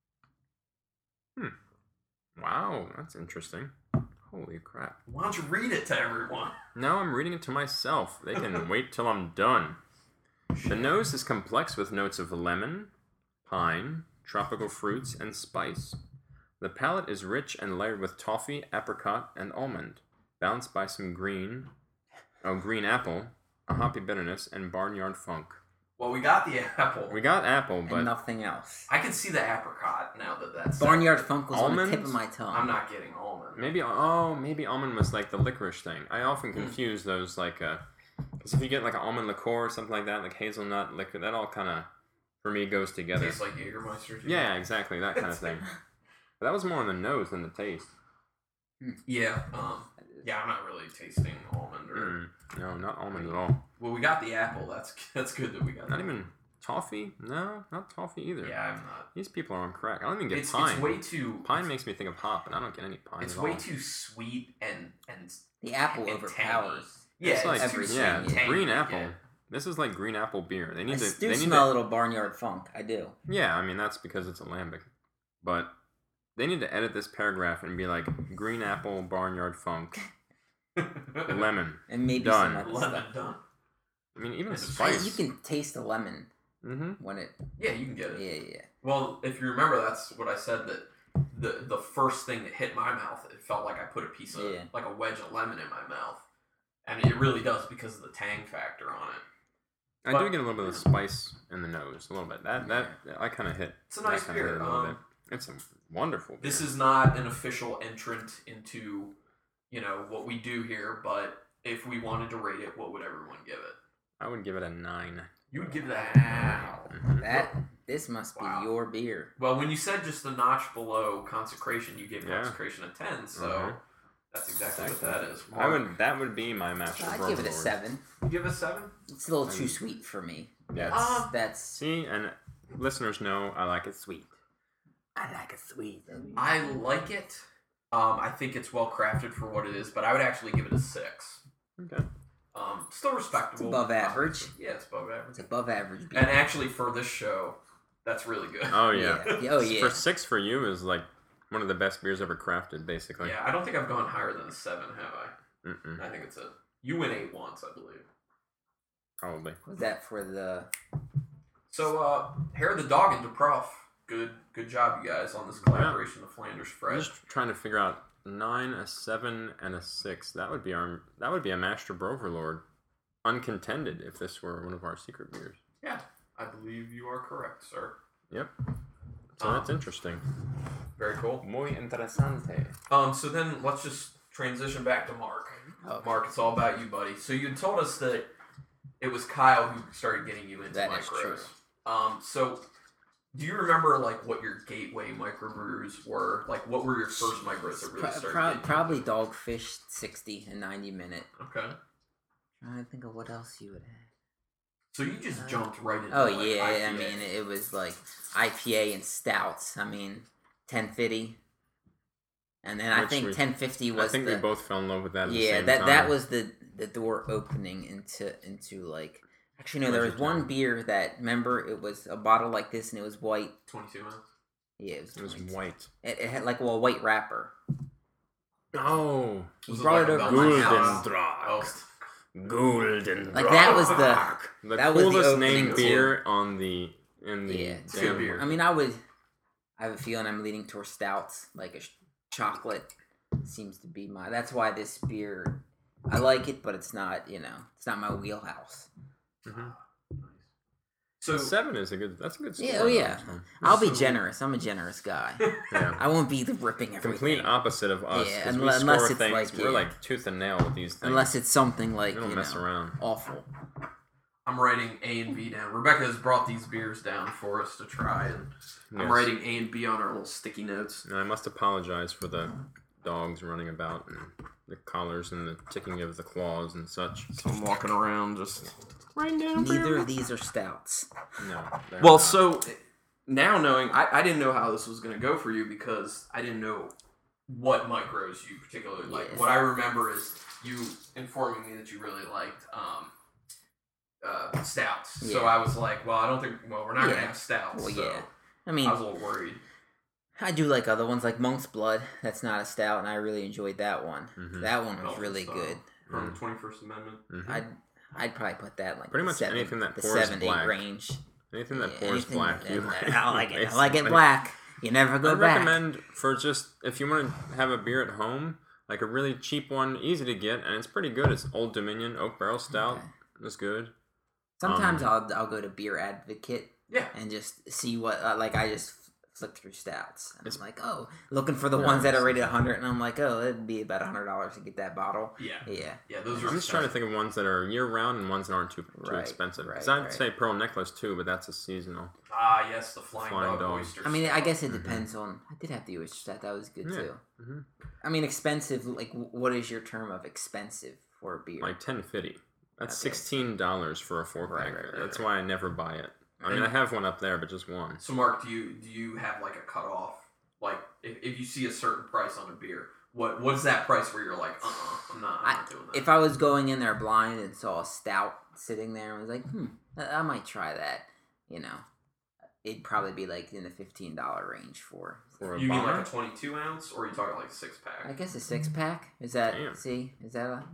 Speaker 1: Wow, that's interesting. Holy crap.
Speaker 3: Why don't you read it to everyone?
Speaker 1: Now I'm reading it to myself. They can wait till I'm done. The nose is complex with notes of lemon, pine, tropical fruits, and spice. The palate is rich and layered with toffee, apricot, and almond, balanced by some green, oh, green apple, a hoppy bitterness, and barnyard funk.
Speaker 3: Well, we got the apple.
Speaker 1: We got apple,
Speaker 2: And
Speaker 1: but
Speaker 2: nothing else.
Speaker 3: I can see the apricot now that that's
Speaker 2: Barnyard Funk was on the tip
Speaker 1: Almonds?
Speaker 2: of my tongue.
Speaker 3: I'm not getting almond.
Speaker 1: maybe oh maybe almond was like the licorice thing. I often confuse those like uh, because if you get like an almond liqueur or something like that, like hazelnut liquor, that all kind of for me goes together.
Speaker 3: Tastes like Jägermeister. too.
Speaker 1: Yeah, exactly, that kind of thing. But that was more on the nose than the taste.
Speaker 3: Yeah. Um. Yeah, I'm not really tasting almond or.
Speaker 1: Mm, no, not almond at all.
Speaker 3: Well, we got the apple. That's that's good that we got.
Speaker 1: Not
Speaker 3: that.
Speaker 1: even toffee. No, not toffee either.
Speaker 3: Yeah, I'm not.
Speaker 1: These people are on crack. I don't even get
Speaker 3: It's,
Speaker 1: pine.
Speaker 3: it's way too.
Speaker 1: Pine makes me think of hop, and I don't get any pine.
Speaker 3: It's
Speaker 1: at
Speaker 3: way
Speaker 1: all.
Speaker 3: too sweet and and
Speaker 2: The apple
Speaker 3: and
Speaker 2: overpowers.
Speaker 3: Yeah,
Speaker 1: It's like
Speaker 3: it's too
Speaker 2: everything,
Speaker 1: yeah,
Speaker 3: sweet and tangy
Speaker 1: green
Speaker 3: to
Speaker 1: apple.
Speaker 3: get.
Speaker 1: This is like green apple beer. They
Speaker 2: I
Speaker 1: need to.
Speaker 2: do
Speaker 1: They need
Speaker 2: smell
Speaker 1: to,
Speaker 2: a little Barnyard Funk. I do.
Speaker 1: Yeah, I mean that's because it's a lambic, but they need to edit this paragraph and be like green apple barnyard funk lemon.
Speaker 2: And maybe
Speaker 1: Done.
Speaker 2: some other
Speaker 3: Lemon
Speaker 2: stuff.
Speaker 3: done.
Speaker 1: I mean even
Speaker 3: It's
Speaker 1: spice.
Speaker 2: You can taste the lemon
Speaker 1: Mm-hmm.
Speaker 2: when it.
Speaker 3: Yeah, you can get it.
Speaker 2: Yeah, yeah.
Speaker 3: Well, if you remember, that's what I said. That the the first thing that hit my mouth, it felt like I put a piece of
Speaker 2: Yeah.
Speaker 3: like a wedge of lemon in my mouth, and it really does because of the tang factor on it.
Speaker 1: I
Speaker 3: But-
Speaker 1: do get a little bit of spice in the nose, a little bit. That that I kind of hit.
Speaker 3: It's a nice
Speaker 1: that kinda
Speaker 3: beer.
Speaker 1: hit a little
Speaker 3: Um,
Speaker 1: bit. It's a wonderful beer.
Speaker 3: This is not an official entrant into, you know, what we do here, but if we wanted to rate it, what would everyone give it?
Speaker 1: I would give it a nine.
Speaker 3: You would give that.
Speaker 2: Wow.
Speaker 1: Mhm.
Speaker 2: That This must be
Speaker 3: Wow.
Speaker 2: your beer.
Speaker 3: Well, when you said just the notch below consecration, you gave
Speaker 1: Yeah.
Speaker 3: consecration a ten, so
Speaker 1: Mhm.
Speaker 3: that's exactly what that is.
Speaker 1: I would. That would be my master.
Speaker 2: I'd
Speaker 1: Broken
Speaker 2: give it a
Speaker 1: Lord.
Speaker 2: seven.
Speaker 3: You give it a seven?
Speaker 2: It's a little too
Speaker 1: Um,
Speaker 2: sweet for me.
Speaker 1: Yeah.
Speaker 2: That's,
Speaker 3: Uh,
Speaker 2: that's
Speaker 1: See, and listeners know I like it sweet.
Speaker 2: I like it sweet.
Speaker 3: I like it. Um, I think it's well crafted for what it is, but I would actually give it a six.
Speaker 1: Okay.
Speaker 3: Um, still respectable.
Speaker 2: It's above average.
Speaker 3: Yeah, it's above average.
Speaker 2: It's above average beer.
Speaker 3: And actually, for this show, that's really good.
Speaker 1: Oh yeah.
Speaker 2: Yeah. Yeah, oh, yeah.
Speaker 1: For six for you is like one of the best beers ever crafted, basically.
Speaker 3: Yeah, I don't think I've gone higher than a seven, have I?
Speaker 1: Mm-mm.
Speaker 3: I think it's a. You win eight once, I believe.
Speaker 1: Probably.
Speaker 2: Was that for the?
Speaker 3: So, uh, Hair of the Dog and DeProf. Good, good job, you guys, on this collaboration of Flanders
Speaker 1: I'm
Speaker 3: Fresh.
Speaker 1: just trying to figure out nine, a seven, and a six. That would be our. That would be a Master Broverlord, uncontended if this were one of our secret beers.
Speaker 3: Yeah, I believe you are correct, sir.
Speaker 1: Yep. So
Speaker 3: Um,
Speaker 1: that's interesting.
Speaker 3: Very cool.
Speaker 1: Muy interesante.
Speaker 3: Um, so then let's just transition back to Mark.
Speaker 2: Oh.
Speaker 3: Mark, it's all about you, buddy. So you told us that it was Kyle who started getting you into
Speaker 2: That is
Speaker 3: micros.
Speaker 2: true.
Speaker 3: Um, so do you remember like what your gateway microbrews were? Like what were your first micros that really
Speaker 2: Pro-
Speaker 3: started?
Speaker 2: pro-
Speaker 3: getting you
Speaker 2: probably
Speaker 3: into
Speaker 2: Dogfish sixty and ninety minute.
Speaker 3: it? Okay.
Speaker 2: Trying to think of what else you would have.
Speaker 3: So you just
Speaker 2: Uh,
Speaker 3: jumped right into
Speaker 2: Oh
Speaker 3: like,
Speaker 2: yeah,
Speaker 3: I P A.
Speaker 2: I mean it was like I P A and stouts. I mean ten fifty, and then I
Speaker 1: Which
Speaker 2: think
Speaker 1: we-
Speaker 2: ten fifty was
Speaker 1: I think
Speaker 2: the
Speaker 1: we both fell in love with that. At the
Speaker 2: yeah
Speaker 1: same
Speaker 2: that
Speaker 1: time.
Speaker 2: that was the the door opening into into like actually no there was
Speaker 1: Treasure
Speaker 2: one
Speaker 1: Town.
Speaker 2: beer that remember it was a bottle like this and it was white.
Speaker 3: twenty-two ounce.
Speaker 2: Yeah, it was,
Speaker 1: It was
Speaker 2: twenty.
Speaker 1: white.
Speaker 2: It, it had like well, a white wrapper.
Speaker 1: Oh,
Speaker 2: He
Speaker 3: Was it
Speaker 2: brought
Speaker 3: like
Speaker 2: it
Speaker 3: a
Speaker 2: over
Speaker 3: Velvet
Speaker 2: my
Speaker 3: House?
Speaker 2: house.
Speaker 3: Oh,
Speaker 1: Golden.
Speaker 2: Like, that was the-
Speaker 1: the
Speaker 2: that was the
Speaker 1: coolest
Speaker 2: opening
Speaker 1: named
Speaker 2: too.
Speaker 1: beer on the in the
Speaker 2: Yeah,
Speaker 3: It's good
Speaker 1: damn-
Speaker 3: beer.
Speaker 2: I mean, I would. I have a feeling I'm leaning towards stouts. Like a sh- chocolate seems to be my. That's why this beer, I like it, but it's not. You know, it's not my wheelhouse.
Speaker 1: Mhm.
Speaker 3: so
Speaker 1: Seven is a good. That's a good score.
Speaker 2: Yeah, oh,
Speaker 1: though,
Speaker 2: yeah.
Speaker 1: so.
Speaker 2: I'll be
Speaker 3: So-
Speaker 2: generous. I'm a generous guy.
Speaker 1: Yeah.
Speaker 2: I won't be the ripping everything.
Speaker 1: Complete opposite of us.
Speaker 2: Yeah,
Speaker 1: 'cause we
Speaker 2: unless- unless
Speaker 1: score
Speaker 2: it's
Speaker 1: things.
Speaker 2: like,
Speaker 1: We're
Speaker 2: yeah.
Speaker 1: like tooth and nail with these things.
Speaker 2: Unless it's something like
Speaker 1: we don't
Speaker 2: you
Speaker 1: mess
Speaker 2: know,
Speaker 1: around.
Speaker 2: awful.
Speaker 3: I'm writing A and B down. Rebecca has brought these beers down for us to try, and I'm
Speaker 1: Yes.
Speaker 3: writing A and B on our little sticky notes.
Speaker 1: And I must apologize for the dogs running about and the collars and the ticking of the claws and such.
Speaker 3: So I'm walking around just right down.
Speaker 2: Neither of these are stouts.
Speaker 1: No. they're
Speaker 3: Well,
Speaker 1: not.
Speaker 3: so now knowing, I, I didn't know how this was going to go for you because I didn't know what micros you particularly liked.
Speaker 2: Yes.
Speaker 3: What I remember is you informing me that you really liked um, uh, stouts. So
Speaker 2: Yeah.
Speaker 3: I was like, well, I don't think, well, we're not going to
Speaker 2: Yeah.
Speaker 3: have stouts.
Speaker 2: Well,
Speaker 3: so
Speaker 2: yeah. I mean,
Speaker 3: I was a little worried.
Speaker 2: I do like other ones like Monk's Blood. That's not a stout, and I really enjoyed that one.
Speaker 1: Mhm.
Speaker 2: That one was
Speaker 3: Melvin
Speaker 2: really
Speaker 3: style.
Speaker 2: good.
Speaker 3: From
Speaker 1: Mm.
Speaker 3: the twenty-first Amendment.
Speaker 1: Mhm.
Speaker 2: I'd I'd probably put that like
Speaker 1: Pretty
Speaker 2: the
Speaker 1: much
Speaker 2: seven,
Speaker 1: anything that
Speaker 2: the
Speaker 1: pours
Speaker 2: seven
Speaker 1: black.
Speaker 2: eight range.
Speaker 1: anything that
Speaker 2: Yeah,
Speaker 1: pours
Speaker 2: anything
Speaker 1: black,
Speaker 2: that-
Speaker 1: you
Speaker 2: that-
Speaker 1: like.
Speaker 2: I like it. I like it
Speaker 1: basically.
Speaker 2: black. You never go
Speaker 1: I
Speaker 2: back.
Speaker 1: recommend for just if you want to have a beer at home, like a really cheap one, easy to get, and it's pretty good. It's Old Dominion Oak Barrel Stout.
Speaker 2: Okay.
Speaker 1: It's good.
Speaker 2: Sometimes
Speaker 1: um,
Speaker 2: I'll I'll go to Beer Advocate
Speaker 3: Yeah.
Speaker 2: and just see what uh, like I just flick through stouts and
Speaker 1: It's-
Speaker 2: I'm like oh looking for the
Speaker 1: Yeah,
Speaker 2: ones that are
Speaker 1: it's-
Speaker 2: rated one hundred and I'm like oh it'd be about one hundred dollars to get that bottle.
Speaker 3: Yeah.
Speaker 2: Yeah.
Speaker 3: Yeah, those are
Speaker 1: I'm just trying to think of ones that are year round and ones that aren't too too
Speaker 2: Right,
Speaker 1: expensive. Because
Speaker 2: right,
Speaker 1: I'd
Speaker 2: right.
Speaker 1: say Pearl Necklace too, but that's a seasonal.
Speaker 3: Ah, yes, the Flying,
Speaker 1: Flying
Speaker 3: Dog,
Speaker 1: Dog.
Speaker 3: Oyster
Speaker 2: I mean I
Speaker 3: Stout.
Speaker 2: guess it
Speaker 1: Mhm.
Speaker 2: depends on I did have the oyster stout that was good
Speaker 1: Yeah.
Speaker 2: too.
Speaker 1: hmm
Speaker 2: I mean expensive like w- what is your term of expensive for a beer?
Speaker 1: Like ten fifty. That's
Speaker 2: Okay.
Speaker 1: sixteen dollars for a four pack.
Speaker 2: Right, right, right,
Speaker 1: That's
Speaker 2: right.
Speaker 1: why I never buy it. I mean,
Speaker 3: And-
Speaker 1: I have one up there, but just one.
Speaker 3: So, Mark, do you do you have like a cutoff? Like, if, if you see a certain price on a beer, what what's that price where you're like, uh, uh I'm not, I'm not doing that.
Speaker 2: If I was going in there blind and saw a stout sitting there and was like, hmm, I I might try that, you know, it'd probably be like in the fifteen dollar range for.
Speaker 1: For a
Speaker 3: you mean
Speaker 1: bomber?
Speaker 3: like a twenty-two ounce, or are you talking like a six pack?
Speaker 2: I guess a six pack is that.
Speaker 1: Damn.
Speaker 2: See, is that a?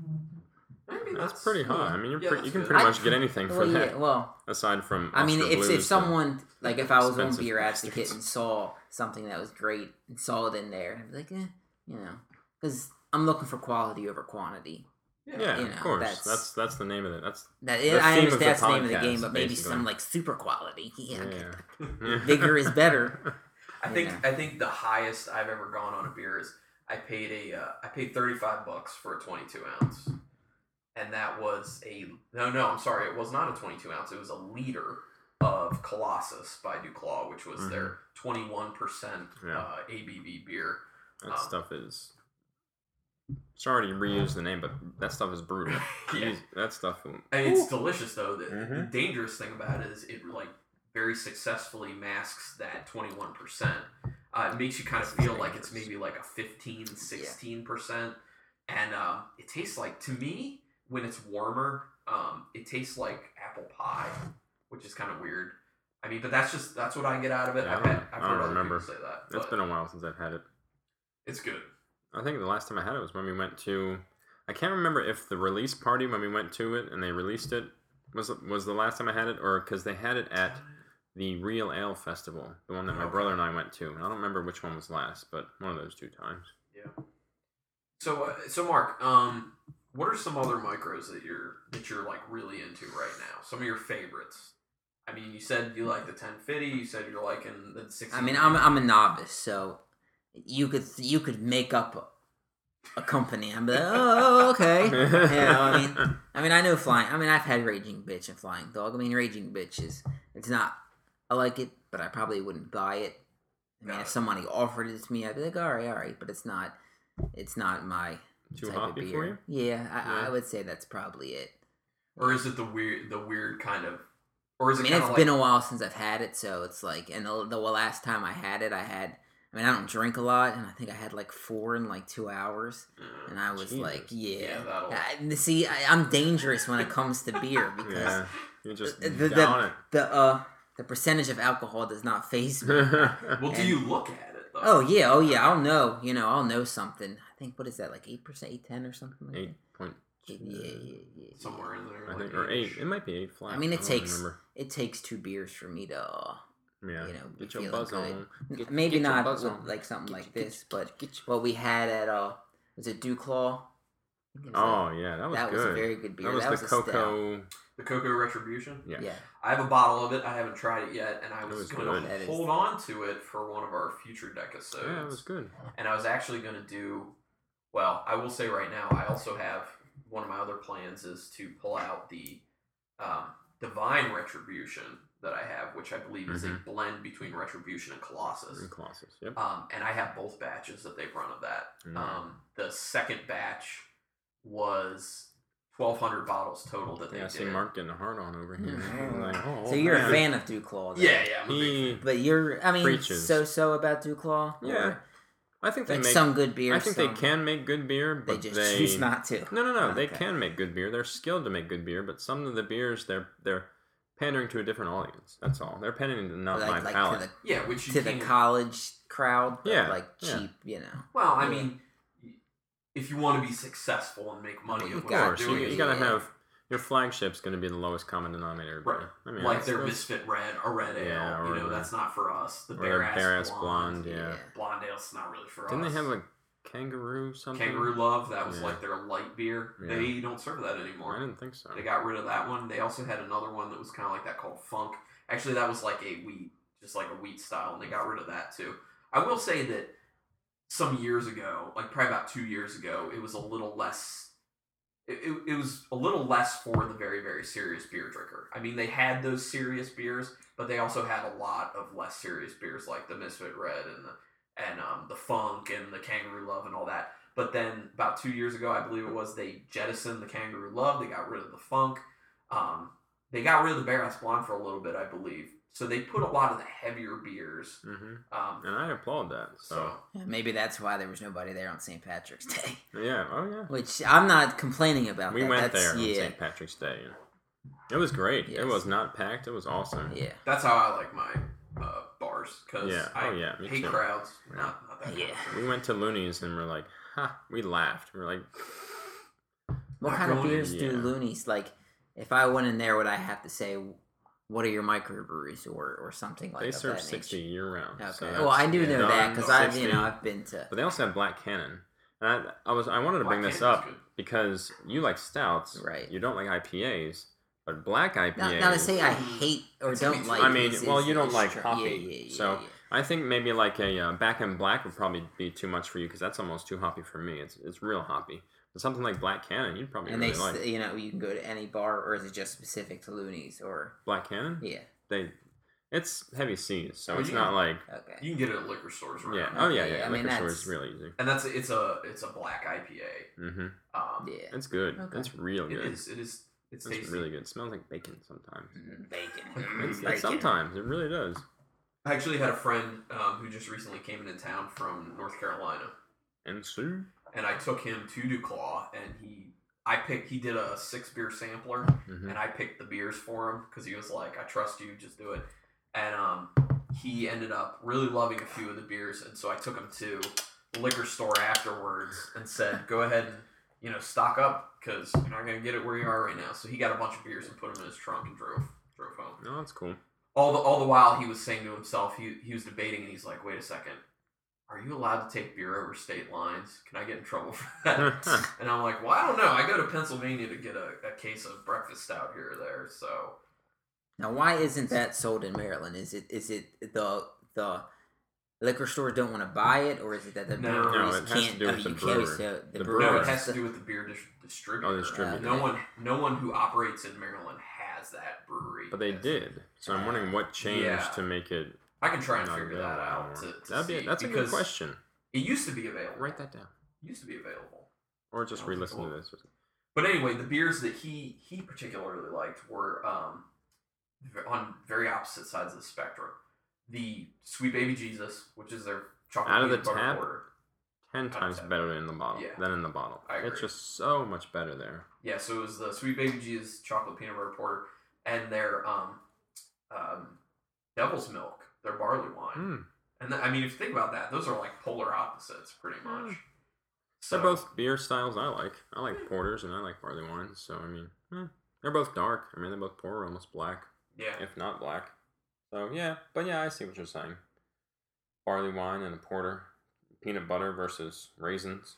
Speaker 3: I mean,
Speaker 1: That's pretty high. I mean, you're
Speaker 3: yeah,
Speaker 1: pre-
Speaker 3: that's
Speaker 1: you can
Speaker 3: good.
Speaker 1: pretty
Speaker 2: I-
Speaker 1: much get anything for
Speaker 2: Well,
Speaker 1: that.
Speaker 2: yeah. Well,
Speaker 1: Aside from,
Speaker 2: I mean,
Speaker 1: Oscar
Speaker 2: if
Speaker 1: Blues,
Speaker 2: if
Speaker 1: the-
Speaker 2: someone like if I was on
Speaker 1: expensive
Speaker 2: Beer
Speaker 1: bastards.
Speaker 2: Advocate and saw something that was great and saw it in there, I'd be like, eh, you know, because I'm looking for quality over quantity.
Speaker 1: yeah,
Speaker 2: you
Speaker 1: of
Speaker 2: know,
Speaker 1: course,
Speaker 2: that's-
Speaker 1: that's that's the name of it. That's
Speaker 2: That
Speaker 1: The
Speaker 2: I
Speaker 1: theme of
Speaker 2: understand
Speaker 1: the
Speaker 2: that's the name of the
Speaker 1: podcast,
Speaker 2: game, but maybe
Speaker 1: basically.
Speaker 2: some like super quality. Yeah,
Speaker 1: yeah.
Speaker 2: bigger is better.
Speaker 3: I think
Speaker 2: Yeah.
Speaker 3: I think the highest I've ever gone on a beer is I paid a uh, I paid thirty-five bucks for a twenty-two ounce, and that was a no no I'm sorry it was not a twenty-two ounce, it was a liter of Colossus by Duclaw, which was
Speaker 1: Mhm.
Speaker 3: their twenty-one percent
Speaker 1: Yeah.
Speaker 3: uh, A B V beer.
Speaker 1: That
Speaker 3: Um,
Speaker 1: stuff is. Sorry to reuse the name, but that stuff is brutal.
Speaker 3: Yeah.
Speaker 1: Jeez, that stuff.
Speaker 3: I mean, it's delicious though. The, the
Speaker 1: Mhm.
Speaker 3: dangerous thing about it is it like very successfully masks that twenty-one percent. Uh, it makes you kind of feel like it's maybe like a fifteen, sixteen percent. And um, it tastes like, to me, when it's warmer, um, it tastes like apple pie, which is kind of weird. I mean, but that's just, that's what I get out of it.
Speaker 1: Yeah, I
Speaker 3: I've,
Speaker 1: don't-
Speaker 3: had, I've
Speaker 1: I don't
Speaker 3: heard other
Speaker 1: remember.
Speaker 3: people say that.
Speaker 1: It's
Speaker 3: but
Speaker 1: been a while since I've had it.
Speaker 3: It's good.
Speaker 1: I think the last time I had it was when we went to. I can't remember if the release party when we went to it and they released it was was the last time I had it, or because they had it at the Real Ale Festival, the one that my
Speaker 3: Okay.
Speaker 1: brother and I went to. And I don't remember which one was last, but one of those two times.
Speaker 3: Yeah. So, uh, so Mark, um, what are some other micros that you're that you're like really into right now? Some of your favorites. I mean, you said you like the ten fifty. You said you're liking the sixty.
Speaker 2: I mean, I'm I'm a novice, so you could you could make up a, a company. I'm like, oh, okay. You know, I mean, I mean, I know flying. I mean, I've had Raging Bitch and Flying Dog. I mean, Raging Bitch is it's not. I like it, but I probably wouldn't buy it. I mean,
Speaker 3: Got
Speaker 2: if
Speaker 3: it.
Speaker 2: somebody offered it to me, I'd be like, all right, all right. But it's not. It's not my
Speaker 1: Too
Speaker 2: type of
Speaker 1: hoppy
Speaker 2: beer.
Speaker 1: for you?
Speaker 2: Yeah, I,
Speaker 1: Yeah.
Speaker 2: I would say that's probably it.
Speaker 3: Or is it the weird, the weird kind of, or is
Speaker 2: I
Speaker 3: it
Speaker 2: mean,
Speaker 3: kind
Speaker 2: it's
Speaker 3: of
Speaker 2: been
Speaker 3: like,
Speaker 2: a while since I've had it, so it's like, and the, the last time I had it, I had, I mean, I don't drink a lot, and I think I had like four in like two hours,
Speaker 3: uh,
Speaker 2: and I was
Speaker 1: Jesus.
Speaker 2: like, yeah.
Speaker 3: Yeah, that'll-
Speaker 2: I, see, I, I'm dangerous when it comes to beer because
Speaker 1: Yeah, you just
Speaker 2: the, the,
Speaker 1: down
Speaker 2: the, uh, the percentage of alcohol does not phase me.
Speaker 1: it.
Speaker 3: well, do
Speaker 2: and-
Speaker 3: you look at it though?
Speaker 2: Oh yeah, oh yeah, I'll know. You know, I'll know something. I think what is that, like eight percent, eight ten or something like
Speaker 1: Eight point
Speaker 2: that. Yeah, yeah, yeah, yeah.
Speaker 3: Somewhere in there.
Speaker 1: I
Speaker 3: like
Speaker 1: think, or eight.
Speaker 3: eight-ish.
Speaker 1: It might be eight flat.
Speaker 2: I mean, it
Speaker 1: don't
Speaker 2: takes
Speaker 1: remember.
Speaker 2: it takes two beers for me to, uh,
Speaker 1: Yeah,
Speaker 2: you know, be
Speaker 1: get your
Speaker 2: feeling
Speaker 1: buzz
Speaker 2: good.
Speaker 1: on. Get-
Speaker 2: Maybe
Speaker 1: get your
Speaker 2: not
Speaker 1: buzz
Speaker 2: with,
Speaker 1: on.
Speaker 2: like something
Speaker 1: Get
Speaker 2: like
Speaker 1: your-
Speaker 2: this, but
Speaker 1: get your-
Speaker 2: what we had at uh, was it Duclaw? I think it was
Speaker 1: Oh
Speaker 2: like-
Speaker 1: yeah, that was
Speaker 2: that
Speaker 1: good.
Speaker 2: was a very good beer.
Speaker 1: That was
Speaker 2: That
Speaker 1: the
Speaker 2: was a stout.
Speaker 1: cocoa.
Speaker 3: The Cocoa Retribution.
Speaker 1: Yeah.
Speaker 2: Yeah,
Speaker 3: I have a bottle of it. I haven't tried it yet, and I
Speaker 1: It
Speaker 3: was,
Speaker 1: was
Speaker 3: going
Speaker 1: good.
Speaker 3: to
Speaker 2: That is-
Speaker 3: hold on to it for one of our future deck episodes.
Speaker 1: Yeah, it was good.
Speaker 3: And I was actually going to do, well, I will say right now, I also have, one of my other plans is to pull out the um, Divine Retribution that I have, which I believe is a
Speaker 1: Mhm.
Speaker 3: blend between Retribution and Colossus.
Speaker 1: In Colossus. Yep.
Speaker 3: Um, and I have both batches that they've run of that.
Speaker 1: Mm.
Speaker 3: Um, the second batch was twelve hundred bottles total that they
Speaker 1: Yeah, I
Speaker 3: did.
Speaker 1: see Mark getting a hard on over here.
Speaker 2: Mhm.
Speaker 1: Like, oh,
Speaker 2: so you're
Speaker 1: man.
Speaker 2: a fan of Duclaw, then.
Speaker 3: Yeah, yeah. I'm a big
Speaker 1: He,
Speaker 2: But you're, I mean,
Speaker 1: Preaches.
Speaker 2: so-so about Duclaw.
Speaker 1: Yeah,
Speaker 2: Or,
Speaker 1: I think they
Speaker 2: like
Speaker 1: make.
Speaker 2: some good beer.
Speaker 1: I think
Speaker 2: some,
Speaker 1: they can make good beer,
Speaker 2: They
Speaker 1: but
Speaker 2: just
Speaker 1: they
Speaker 2: choose not to.
Speaker 1: No, no, no. They
Speaker 2: Okay.
Speaker 1: can make good beer. They're skilled to make good beer, but some of the beers they're they're pandering to a different audience. That's all. They're pandering to not
Speaker 2: like,
Speaker 1: my
Speaker 2: like
Speaker 1: palate.
Speaker 2: to
Speaker 3: Yeah, which
Speaker 2: the
Speaker 3: you
Speaker 2: to the
Speaker 3: can't-
Speaker 2: college crowd. But
Speaker 1: Yeah,
Speaker 2: like
Speaker 1: yeah.
Speaker 2: cheap, you know.
Speaker 3: Well, I
Speaker 2: Yeah.
Speaker 3: mean, if you want to be successful and make money,
Speaker 2: You
Speaker 3: at
Speaker 1: Of
Speaker 3: what you're
Speaker 1: course, you,
Speaker 3: doing,
Speaker 1: you
Speaker 3: is
Speaker 1: gotta
Speaker 2: yeah.
Speaker 1: have your flagship's going to be the lowest common denominator.
Speaker 3: Right.
Speaker 1: beer. I mean,
Speaker 3: like
Speaker 1: that's-
Speaker 3: their
Speaker 1: that's-
Speaker 3: Misfit Red or Red Ale.
Speaker 1: Yeah, or
Speaker 3: you know,
Speaker 1: the-
Speaker 3: that's not for us. The
Speaker 1: or
Speaker 3: Bear
Speaker 1: the
Speaker 3: Ass
Speaker 1: Bear Ass
Speaker 3: Blonde.
Speaker 1: Blonde, yeah.
Speaker 3: Blonde Ale's not really for
Speaker 1: Didn't
Speaker 3: us.
Speaker 1: they have a kangaroo something?
Speaker 3: Kangaroo Love? That was
Speaker 1: Yeah.
Speaker 3: like their light beer.
Speaker 1: Yeah.
Speaker 3: They don't serve that anymore.
Speaker 1: I didn't think so.
Speaker 3: They got rid of that one. They also had another one that was kind of like that called Funk. Actually, that was like a wheat, just like a wheat style, and they got rid of that too. I will say that some years ago, like probably about two years ago, it was a little less. It, it, it was a little less for the very, very serious beer drinker. I mean, they had those serious beers, but they also had a lot of less serious beers like the Misfit Red and the and um, the Funk and the Kangaroo Love and all that. But then about two years ago, I believe it was, they jettisoned the Kangaroo Love. They got rid of the Funk. Um, they got rid of the Bear Ass Blonde for a little bit, I believe. So they put a lot of the heavier beers.
Speaker 1: hmm
Speaker 3: Um,
Speaker 1: And I applaud that. So,
Speaker 3: so
Speaker 2: Yeah, maybe that's why there was nobody there on Saint Patrick's Day.
Speaker 1: yeah, oh yeah.
Speaker 2: Which I'm not complaining about.
Speaker 1: We
Speaker 2: that.
Speaker 1: went
Speaker 2: That's,
Speaker 1: there on
Speaker 2: yeah,
Speaker 1: Saint Patrick's Day. It was great.
Speaker 2: Yes.
Speaker 1: It was not packed. It was awesome.
Speaker 2: yeah.
Speaker 3: that's how I like my uh, bars because
Speaker 1: Yeah.
Speaker 3: I
Speaker 1: Oh, yeah, me
Speaker 3: hate
Speaker 1: too.
Speaker 3: crowds.
Speaker 1: Yeah.
Speaker 3: Not, not that
Speaker 2: Yeah.
Speaker 3: kind of
Speaker 1: We
Speaker 3: thing.
Speaker 1: went to Looney's and we're like, ha. We laughed. We're like,
Speaker 2: What
Speaker 3: Not
Speaker 2: kind of
Speaker 3: going in,
Speaker 2: beers do
Speaker 1: yeah.
Speaker 2: Loonies like? If I went in there, would I have to say, what are your microbreweries or or something like
Speaker 1: they
Speaker 2: of
Speaker 1: serve
Speaker 2: that
Speaker 1: sixty
Speaker 2: nature?
Speaker 1: year round.
Speaker 2: Okay.
Speaker 1: So
Speaker 2: well, I do
Speaker 1: that's-
Speaker 2: know
Speaker 1: yeah,
Speaker 2: that
Speaker 1: done,
Speaker 2: because I've you
Speaker 1: sixty.
Speaker 2: know I've been to.
Speaker 1: But they also have Black Cannon. And I, I was I wanted to bring
Speaker 3: Black
Speaker 1: this
Speaker 3: Cannon's
Speaker 1: up
Speaker 3: good.
Speaker 1: because you like stouts.
Speaker 2: Right.
Speaker 1: You don't like I P As. But black I P As.
Speaker 2: Not, not to say I hate or
Speaker 3: It's
Speaker 2: don't
Speaker 3: me too.
Speaker 2: like.
Speaker 1: I mean,
Speaker 2: is-
Speaker 1: well,
Speaker 2: is-
Speaker 1: you don't
Speaker 2: is
Speaker 1: like
Speaker 2: tr-
Speaker 1: hoppy,
Speaker 2: Yeah, yeah, yeah,
Speaker 1: so-
Speaker 2: yeah.
Speaker 1: I think maybe like a uh, Back in Black would probably be too much for you because that's almost too hoppy for me. It's it's real hoppy. But something like Black Cannon, you'd probably
Speaker 2: And
Speaker 1: really
Speaker 2: they,
Speaker 1: like.
Speaker 2: s you know, you can go to any bar, or is it just specific to Loonies? Or
Speaker 1: Black Cannon?
Speaker 2: yeah,
Speaker 1: they, it's heavy seas, so
Speaker 3: Oh,
Speaker 1: it's
Speaker 3: yeah.
Speaker 1: not like
Speaker 2: Okay.
Speaker 3: You can get it at liquor stores. Right
Speaker 1: yeah.
Speaker 3: now.
Speaker 1: Oh yeah,
Speaker 2: Okay,
Speaker 1: yeah.
Speaker 2: I mean,
Speaker 1: Liquor store
Speaker 2: that's-
Speaker 1: is really easy.
Speaker 3: And that's it's a it's a black I P A.
Speaker 1: Mm-hmm.
Speaker 3: Um,
Speaker 2: Yeah.
Speaker 1: It's good.
Speaker 2: Okay.
Speaker 1: It's real
Speaker 3: it
Speaker 1: good.
Speaker 3: is. It is. It's
Speaker 1: It's
Speaker 3: tasty.
Speaker 1: really good. It smells like bacon sometimes.
Speaker 2: Mm, Bacon.
Speaker 3: It's-
Speaker 1: It's,
Speaker 2: Bacon.
Speaker 1: sometimes it really does.
Speaker 3: I actually had a friend um, who just recently came into town from North Carolina,
Speaker 1: And so,
Speaker 3: and I took him to DuClaw, and he I picked he did a six beer sampler,
Speaker 1: mhm.
Speaker 3: and I picked the beers for him because he was like, "I trust you, just do it." And um, he ended up really loving a few of the beers, and so I took him to the liquor store afterwards and said, "Go ahead and you know stock up because you're not gonna get it where you are right now." So he got a bunch of beers and put them in his trunk and drove drove home.
Speaker 1: Oh, that's cool.
Speaker 3: All the all the while he was saying to himself, he he was debating, and he's like, "Wait a second, are you allowed to take beer over state lines? Can I get in trouble for that?" And I'm like, "Well, I don't know. I go to Pennsylvania to get a, a case of breakfast stout here or there, so."
Speaker 2: Now, why isn't that sold in Maryland? Is it is it the the liquor stores don't want to buy it, or is it that the
Speaker 3: No.
Speaker 2: breweries
Speaker 1: No, it has to
Speaker 2: can't?
Speaker 1: do with
Speaker 2: oh,
Speaker 1: the
Speaker 2: you can't
Speaker 1: brewer.
Speaker 2: so the,
Speaker 1: The
Speaker 3: No,
Speaker 1: brewer.
Speaker 3: it has to do with the beer dis- distributor.
Speaker 1: Oh, distributor.
Speaker 3: No one, no one who operates in Maryland has that brewery.
Speaker 1: But they
Speaker 3: Yes.
Speaker 1: did. So I'm wondering what changed
Speaker 3: Yeah.
Speaker 1: to make it
Speaker 3: I can try and
Speaker 1: not
Speaker 3: figure that
Speaker 1: available
Speaker 3: out.
Speaker 1: anymore.
Speaker 3: To, to
Speaker 1: That'd be
Speaker 3: see,
Speaker 1: that's a good
Speaker 3: because
Speaker 1: question.
Speaker 3: It used to be available.
Speaker 1: Write that down,
Speaker 3: It used to be available.
Speaker 1: or just
Speaker 3: Oh,
Speaker 1: re-listen
Speaker 3: cool.
Speaker 1: to this.
Speaker 3: But anyway, the beers that he he particularly liked were um, v- on very opposite sides of the spectrum. The Sweet Baby Jesus, which is their chocolate
Speaker 1: Out of the
Speaker 3: peanut butter
Speaker 1: tap?
Speaker 3: porter.
Speaker 1: Ten
Speaker 3: of
Speaker 1: times
Speaker 3: ten.
Speaker 1: better in the bottle
Speaker 3: Yeah.
Speaker 1: than in the bottle.
Speaker 3: I
Speaker 1: It's
Speaker 3: agree.
Speaker 1: just so much better there.
Speaker 3: Yeah, so it was the Sweet Baby Jesus chocolate peanut butter porter and their um, um, Devil's Milk, their barley wine.
Speaker 1: Mm.
Speaker 3: And th- I mean, if you think about that, those are like polar opposites, pretty much.
Speaker 1: Mm.
Speaker 3: So
Speaker 1: They're both beer styles I like. I like porters and I like barley wines. So I mean, eh, they're both dark. I mean, they're both pour almost black,
Speaker 3: yeah.
Speaker 1: if not black. So yeah, but yeah, I see what you're saying. Barley wine and a porter, peanut butter versus raisins,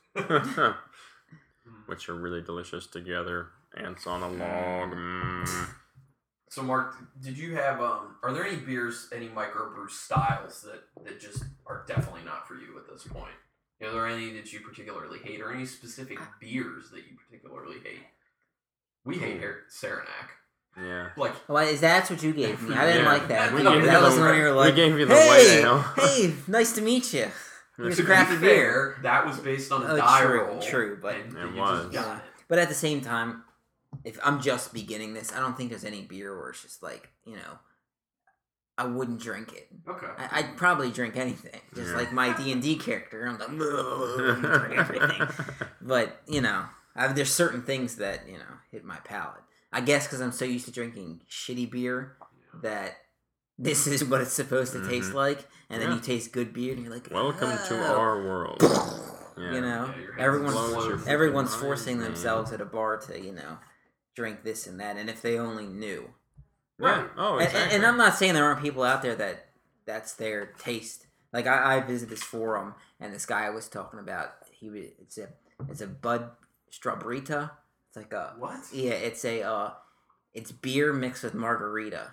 Speaker 1: which are really delicious together. Ants on a log. Mm.
Speaker 3: So Mark, did you have um? Are there any beers, any microbrew styles that that just are definitely not for you at this point? Are there any that you particularly hate, or any specific beers that you particularly hate? We hate
Speaker 1: Ooh.
Speaker 3: here Saranac.
Speaker 1: Yeah.
Speaker 3: Like
Speaker 2: Well, is that's what you gave me? I didn't
Speaker 1: Yeah.
Speaker 2: like that.
Speaker 3: We
Speaker 2: that
Speaker 3: gave you
Speaker 2: wasn't
Speaker 3: the-
Speaker 2: when you were
Speaker 1: we
Speaker 2: like,
Speaker 1: gave you the
Speaker 2: hey,
Speaker 1: white ale."
Speaker 2: hey, nice to meet you. Here's
Speaker 3: to
Speaker 2: a
Speaker 3: be
Speaker 2: crappy beer.
Speaker 3: fair, that was based on a
Speaker 2: Oh,
Speaker 3: die
Speaker 2: true,
Speaker 3: roll.
Speaker 2: true, but-
Speaker 3: and
Speaker 1: It
Speaker 3: you just
Speaker 1: was.
Speaker 3: got it.
Speaker 2: But at the same time, if I'm just beginning this, I don't think there's any beer where it's just like, you know, I wouldn't drink it.
Speaker 3: Okay.
Speaker 2: I, I'd probably drink anything, just
Speaker 1: Yeah.
Speaker 2: like my D and D character. I'm like, drink everything. But you know, I, there's certain things that you know hit my palate. I guess because I'm so used to drinking shitty beer that this is what it's supposed to taste
Speaker 1: Mhm.
Speaker 2: like, and then
Speaker 1: Yeah.
Speaker 2: you taste good beer, and you're like,
Speaker 1: Welcome to
Speaker 2: "Oh."
Speaker 1: our world. Yeah.
Speaker 2: You know,
Speaker 3: Yeah, your hands
Speaker 2: everyone's
Speaker 3: explode.
Speaker 1: Your freaking
Speaker 2: everyone's
Speaker 1: mind,
Speaker 2: forcing
Speaker 1: man.
Speaker 2: themselves at a bar to you know drink this and that, and if they only knew.
Speaker 1: Yeah.
Speaker 3: Right.
Speaker 1: Oh,
Speaker 2: And,
Speaker 1: exactly.
Speaker 2: and, and I'm not saying there aren't people out there that that's their taste. Like I, I visited this forum, and this guy was talking about he was it's a it's a Bud Strawberita. It's like a
Speaker 3: What?
Speaker 2: yeah, it's a uh, it's beer mixed with margarita.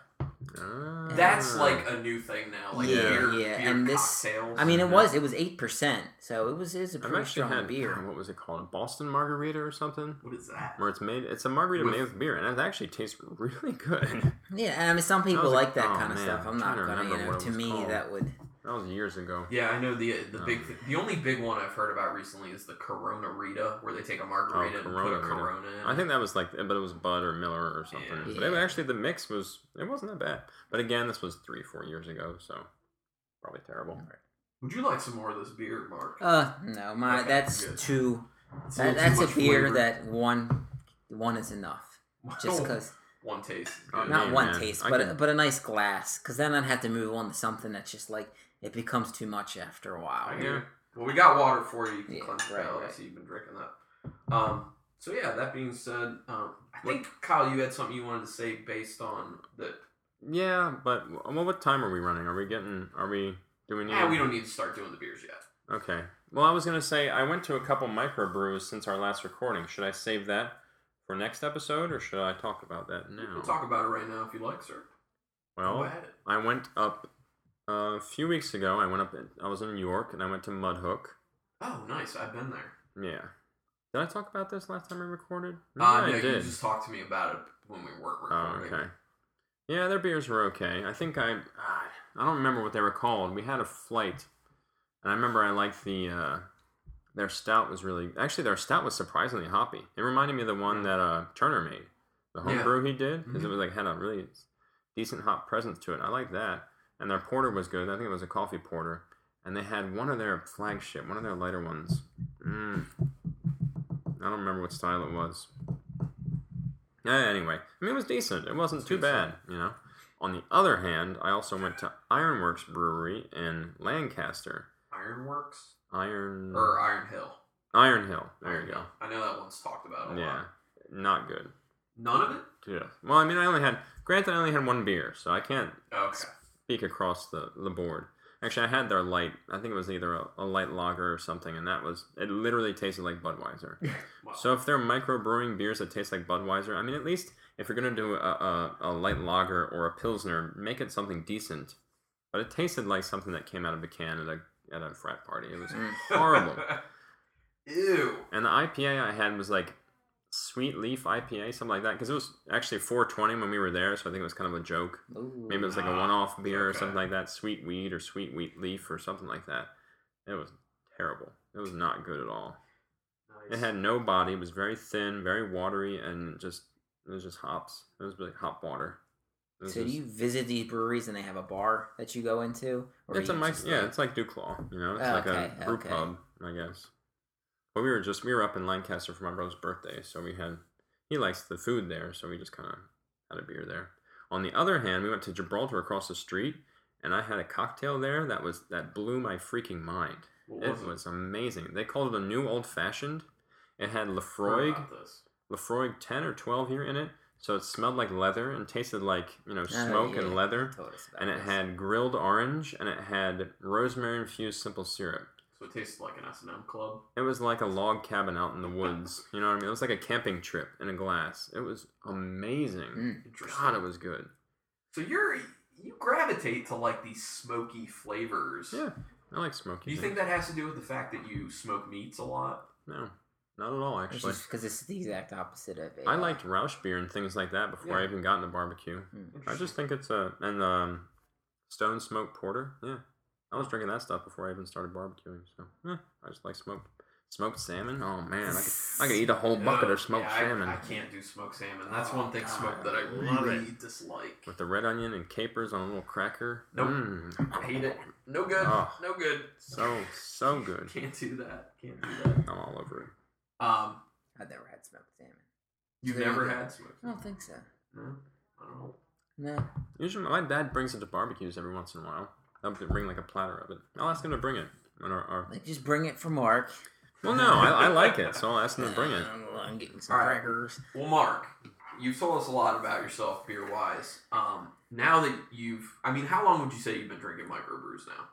Speaker 1: Ah.
Speaker 3: That's like a new thing now. Like
Speaker 2: Yeah,
Speaker 3: beer,
Speaker 2: yeah,
Speaker 3: beer
Speaker 2: and this-
Speaker 3: cocktails.
Speaker 2: I mean, it
Speaker 1: Yeah.
Speaker 2: was it was eight percent, so it was it was a
Speaker 1: I've
Speaker 2: pretty
Speaker 1: actually
Speaker 2: strong
Speaker 1: had
Speaker 2: beer.
Speaker 1: What was it called? A Boston margarita or something?
Speaker 3: What is that?
Speaker 1: Where it's made. It's a margarita
Speaker 3: With-
Speaker 1: made with beer, and it actually tastes really good.
Speaker 2: Yeah, and I mean, some people
Speaker 1: was a-
Speaker 2: like that
Speaker 1: oh,
Speaker 2: kind of
Speaker 1: man,
Speaker 2: stuff.
Speaker 1: I'm
Speaker 2: I'm
Speaker 1: trying
Speaker 2: not
Speaker 1: to
Speaker 2: gonna, you
Speaker 1: remember
Speaker 2: know.
Speaker 1: what it
Speaker 2: To
Speaker 1: was
Speaker 2: me,
Speaker 1: called.
Speaker 2: that would.
Speaker 1: That was years ago.
Speaker 3: Yeah, I know the the
Speaker 1: Oh.
Speaker 3: big the only big one I've heard about recently is the Corona Rita, where they take a margarita and put a
Speaker 1: Corona Rita.
Speaker 3: Corona in.
Speaker 1: I think that was like, but it was Bud or Miller or something.
Speaker 3: Yeah.
Speaker 1: But it,
Speaker 2: Yeah.
Speaker 1: actually, the mix was it wasn't that bad. But again, this was three, four years ago, so probably terrible.
Speaker 3: Would you like some more of this beer, Mark?
Speaker 2: Uh, no, my
Speaker 3: Okay,
Speaker 2: that's
Speaker 3: good.
Speaker 2: too.
Speaker 3: It's
Speaker 2: That,
Speaker 3: little
Speaker 2: that's
Speaker 3: too
Speaker 2: a
Speaker 3: much
Speaker 2: beer
Speaker 3: flavor.
Speaker 2: that one one is enough. Just because.
Speaker 3: one taste. Is
Speaker 1: Oh,
Speaker 3: good.
Speaker 2: Not
Speaker 1: man,
Speaker 2: one
Speaker 1: man.
Speaker 2: taste,
Speaker 1: I
Speaker 2: but
Speaker 1: can-
Speaker 2: but a nice glass. Because then I'd have to move on to something that's just like it becomes too much after a while.
Speaker 3: I hear you. Well, we got water for you. You can
Speaker 2: Yeah,
Speaker 3: cleanse your
Speaker 2: right,
Speaker 3: palate. I
Speaker 2: right.
Speaker 3: see you've been drinking that. Um. So yeah, that being said, um, I think Kyle, you had something you wanted to say based on the.
Speaker 1: Yeah, but well, what time are we running? Are we getting? Are we? Do we need?
Speaker 3: Yeah, we don't need to start doing the beers yet.
Speaker 1: Okay. Well, I was gonna say I went to a couple microbrews since our last recording. Should I save that for next episode, or should I talk about that now?
Speaker 3: We'll talk about it right now if you like, sir. Go
Speaker 1: Well,
Speaker 3: ahead.
Speaker 1: I went up uh, a few weeks ago. I went up. I was in New York, and I went to Mudhook.
Speaker 3: Oh, nice. I've been there.
Speaker 1: Yeah. Did I talk about this last time we recorded? Maybe
Speaker 3: Uh,
Speaker 1: I
Speaker 3: yeah,
Speaker 1: did.
Speaker 3: you just talked to me about it when we weren't
Speaker 1: Oh,
Speaker 3: recording.
Speaker 1: okay. Yeah, their beers were okay. I think I, I don't remember what they were called. We had a flight, and I remember I liked the, uh, their stout was really, actually their stout was surprisingly hoppy. It reminded me of the one that uh, Turner made, the home
Speaker 3: Yeah.
Speaker 1: brew he did, because
Speaker 3: Mhm.
Speaker 1: it was like had a really decent hop presence to it. I like that, and their porter was good. I think it was a coffee porter, and they had one of their flagship, one of their lighter ones. Mm. I don't remember what style it was. Yeah, anyway, I mean, it was decent. It wasn't too bad, you know. On the other hand, I also went to Ironworks Brewery in Lancaster.
Speaker 3: Ironworks
Speaker 1: Iron
Speaker 3: or Iron Hill.
Speaker 1: Iron Hill. There
Speaker 3: Iron
Speaker 1: you go.
Speaker 3: Hill. I know that one's talked about a
Speaker 1: Yeah,
Speaker 3: lot.
Speaker 1: not good.
Speaker 3: None of it?
Speaker 1: Yeah. Well, I mean, I only had. Granted, I only had one beer, so I can't
Speaker 3: Okay.
Speaker 1: speak across the the board. Actually, I had their light. I think it was either a, a light lager or something, and that was. It literally tasted like Budweiser.
Speaker 3: Wow.
Speaker 1: So if they're microbrewing beers that taste like Budweiser, I mean, at least if you're gonna do a, a, a light lager or a pilsner, make it something decent. But it tasted like something that came out of a can at a at a frat party. It was
Speaker 2: Mm.
Speaker 1: horrible.
Speaker 3: Ew.
Speaker 1: And the I P A I had was like Sweet Leaf I P A, something like that, because it was actually four twenty when we were there, so I think it was kind of a joke.
Speaker 2: Ooh.
Speaker 1: Maybe it was like a
Speaker 3: Ah,
Speaker 1: one-off beer or
Speaker 3: okay.
Speaker 1: something like that, Sweet Weed or Sweet Wheat Leaf or something like that. It was terrible. It was not good at all.
Speaker 3: Nice.
Speaker 1: It had no body. It was very thin, very watery, and just it was just hops. It was like hop water. It was
Speaker 2: So do
Speaker 1: just-
Speaker 2: you visit these breweries and they have a bar that you go into? Or
Speaker 1: It's
Speaker 2: you
Speaker 1: a mic-
Speaker 2: just,
Speaker 1: yeah,
Speaker 2: like-
Speaker 1: it's like Duclaw. You know, it's
Speaker 2: Oh,
Speaker 1: like
Speaker 2: okay,
Speaker 1: a brew
Speaker 2: okay.
Speaker 1: pub, I guess. But we were just we were up in Lancaster for my brother's birthday, so we had he likes the food there, so we just kind of had a beer there. On the other hand, we went to Gibraltar across the street, and I had a cocktail there that was that blew my freaking mind.
Speaker 3: What
Speaker 1: It
Speaker 3: was it?
Speaker 1: was amazing. They called it a new old fashioned. It had
Speaker 3: Heard
Speaker 1: Lefroy,
Speaker 3: about this.
Speaker 1: Lefroy ten or twelve here in it, so it smelled like leather and tasted like you know
Speaker 2: Oh,
Speaker 1: smoke
Speaker 2: yeah.
Speaker 1: and leather.
Speaker 2: Told us about
Speaker 1: And it
Speaker 2: this.
Speaker 1: had grilled orange, and it had rosemary infused simple syrup.
Speaker 3: So it tastes like an S and M club.
Speaker 1: It was like a log cabin out in the woods. You know what I mean? It was like a camping trip in a glass. It was amazing.
Speaker 2: Mm.
Speaker 3: Interesting.
Speaker 1: God, it was good.
Speaker 3: So you're you gravitate to like these smoky flavors.
Speaker 1: Yeah, I like smoky.
Speaker 3: Do you think that has to do with the fact that you smoke meats a lot?
Speaker 1: No, not at all,
Speaker 2: It's
Speaker 1: actually.
Speaker 2: just because it's the exact opposite of it.
Speaker 1: I liked Rausch beer and things like that before I
Speaker 3: Yeah.
Speaker 1: even got into barbecue. I just think it's a... And um, Stone Smoked Porter, yeah. I was drinking that stuff before I even started barbecuing, so yeah, I just like smoked smoked salmon. Oh man, I could, I could eat a whole bucket
Speaker 3: Ugh,
Speaker 1: of smoked
Speaker 3: yeah, I-
Speaker 1: salmon
Speaker 3: I, can't do smoked salmon. That's
Speaker 2: Oh,
Speaker 3: one thing
Speaker 2: God,
Speaker 3: smoked that I
Speaker 2: love
Speaker 3: really dislike.
Speaker 1: with the red onion and capers on a little cracker.
Speaker 3: Nope.
Speaker 1: Mm.
Speaker 3: I hate it. No good.
Speaker 1: Oh.
Speaker 3: No good.
Speaker 1: So so good.
Speaker 3: Can't do that. Can't do that.
Speaker 1: I'm all over it.
Speaker 3: Um,
Speaker 2: I've never had smoked salmon.
Speaker 3: you've
Speaker 2: So
Speaker 3: never
Speaker 2: you-
Speaker 3: had smoked
Speaker 2: I
Speaker 3: salmon?
Speaker 2: don't think so.
Speaker 3: No, I don't know.
Speaker 2: No.
Speaker 1: Usually, my dad brings it to barbecues every once in a while. I'll bring like a platter of it. I'll ask him to bring it. On our, our...
Speaker 2: Like, just bring it for Mark.
Speaker 1: Well, no, I, I like it, so I'll ask him to bring it.
Speaker 2: Uh, I'm getting some
Speaker 3: All right.
Speaker 2: crackers.
Speaker 3: Well, Mark, you've told us a lot about yourself beer wise. Um, now that you've, I mean, how long would you say you've been drinking microbrews now?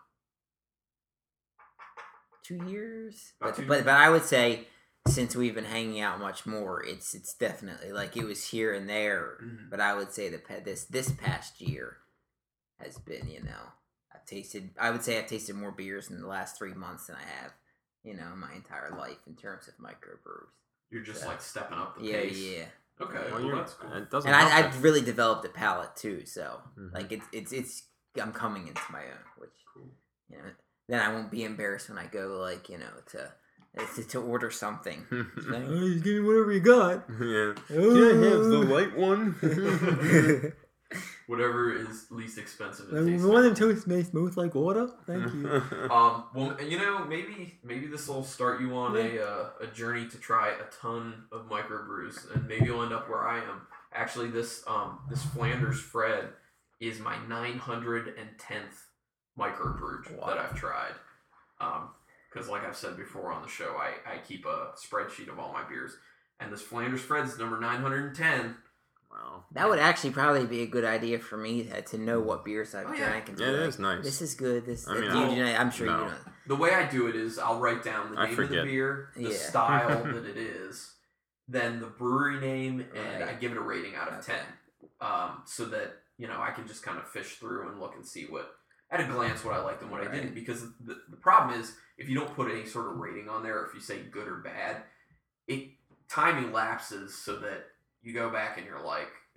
Speaker 2: Two years.
Speaker 3: About
Speaker 2: But,
Speaker 3: two
Speaker 2: but
Speaker 3: years.
Speaker 2: but I would say since we've been hanging out much more, it's it's definitely like it was here and there.
Speaker 3: Mhm.
Speaker 2: But I would say the pa- this this past year has been, you know, I've tasted. I would say I've tasted more beers in the last three months than I have, you know, my entire life in terms of microbrews.
Speaker 3: You're just
Speaker 2: Yeah.
Speaker 3: like stepping up the
Speaker 2: Yeah,
Speaker 3: pace.
Speaker 2: yeah.
Speaker 3: Okay,
Speaker 2: Well,
Speaker 3: well,
Speaker 1: you're-
Speaker 3: that's cool.
Speaker 1: It doesn't
Speaker 2: And I,
Speaker 1: help
Speaker 2: I've
Speaker 1: that-
Speaker 2: really developed a palate too, so
Speaker 1: Mhm.
Speaker 2: like it's it's it's I'm coming into my own, which
Speaker 3: Cool.
Speaker 2: you know, then I won't be embarrassed when I go like you know to to, to order something. Just like, oh, you give me whatever you got.
Speaker 1: yeah.
Speaker 2: Oh.
Speaker 1: Can I have the light one?
Speaker 3: Whatever is least expensive.
Speaker 2: I
Speaker 3: It tastes
Speaker 2: want
Speaker 3: like.
Speaker 2: to toast may smooth like water. Thank you.
Speaker 3: Um, well, you know, maybe maybe this will start you on a uh, a journey to try a ton of microbrews, and maybe you'll end up where I am. Actually, this um this Flanders Fred is my nine hundred tenth microbrew
Speaker 2: Wow.
Speaker 3: that I've tried. Um, because like I've said before on the show, I I keep a spreadsheet of all my beers, and this Flanders Fred is number nine hundred ten.
Speaker 1: Wow.
Speaker 2: That would actually probably be a good idea for me to, to know what beers I've
Speaker 3: Oh, yeah.
Speaker 2: drank and be
Speaker 1: Yeah, it
Speaker 2: like,
Speaker 1: is nice.
Speaker 2: This is good. This
Speaker 1: I mean,
Speaker 2: you,
Speaker 3: I'll-
Speaker 2: you know, I'm sure
Speaker 1: no.
Speaker 2: you know.
Speaker 3: The way I do it is I'll write down the
Speaker 1: I
Speaker 3: name of the
Speaker 1: forget.
Speaker 3: beer, the
Speaker 2: Yeah.
Speaker 3: style that it is, then the brewery name, and
Speaker 2: Right.
Speaker 3: I give it a rating out of
Speaker 2: Okay.
Speaker 3: ten. Um, so that, you know, I can just kind of fish through and look and see what, at a glance, what I liked and what I
Speaker 2: Right.
Speaker 3: didn't. Because the, the problem is, if you don't put any sort of rating on there, or if you say good or bad, it timing lapses so that you go back and you're like,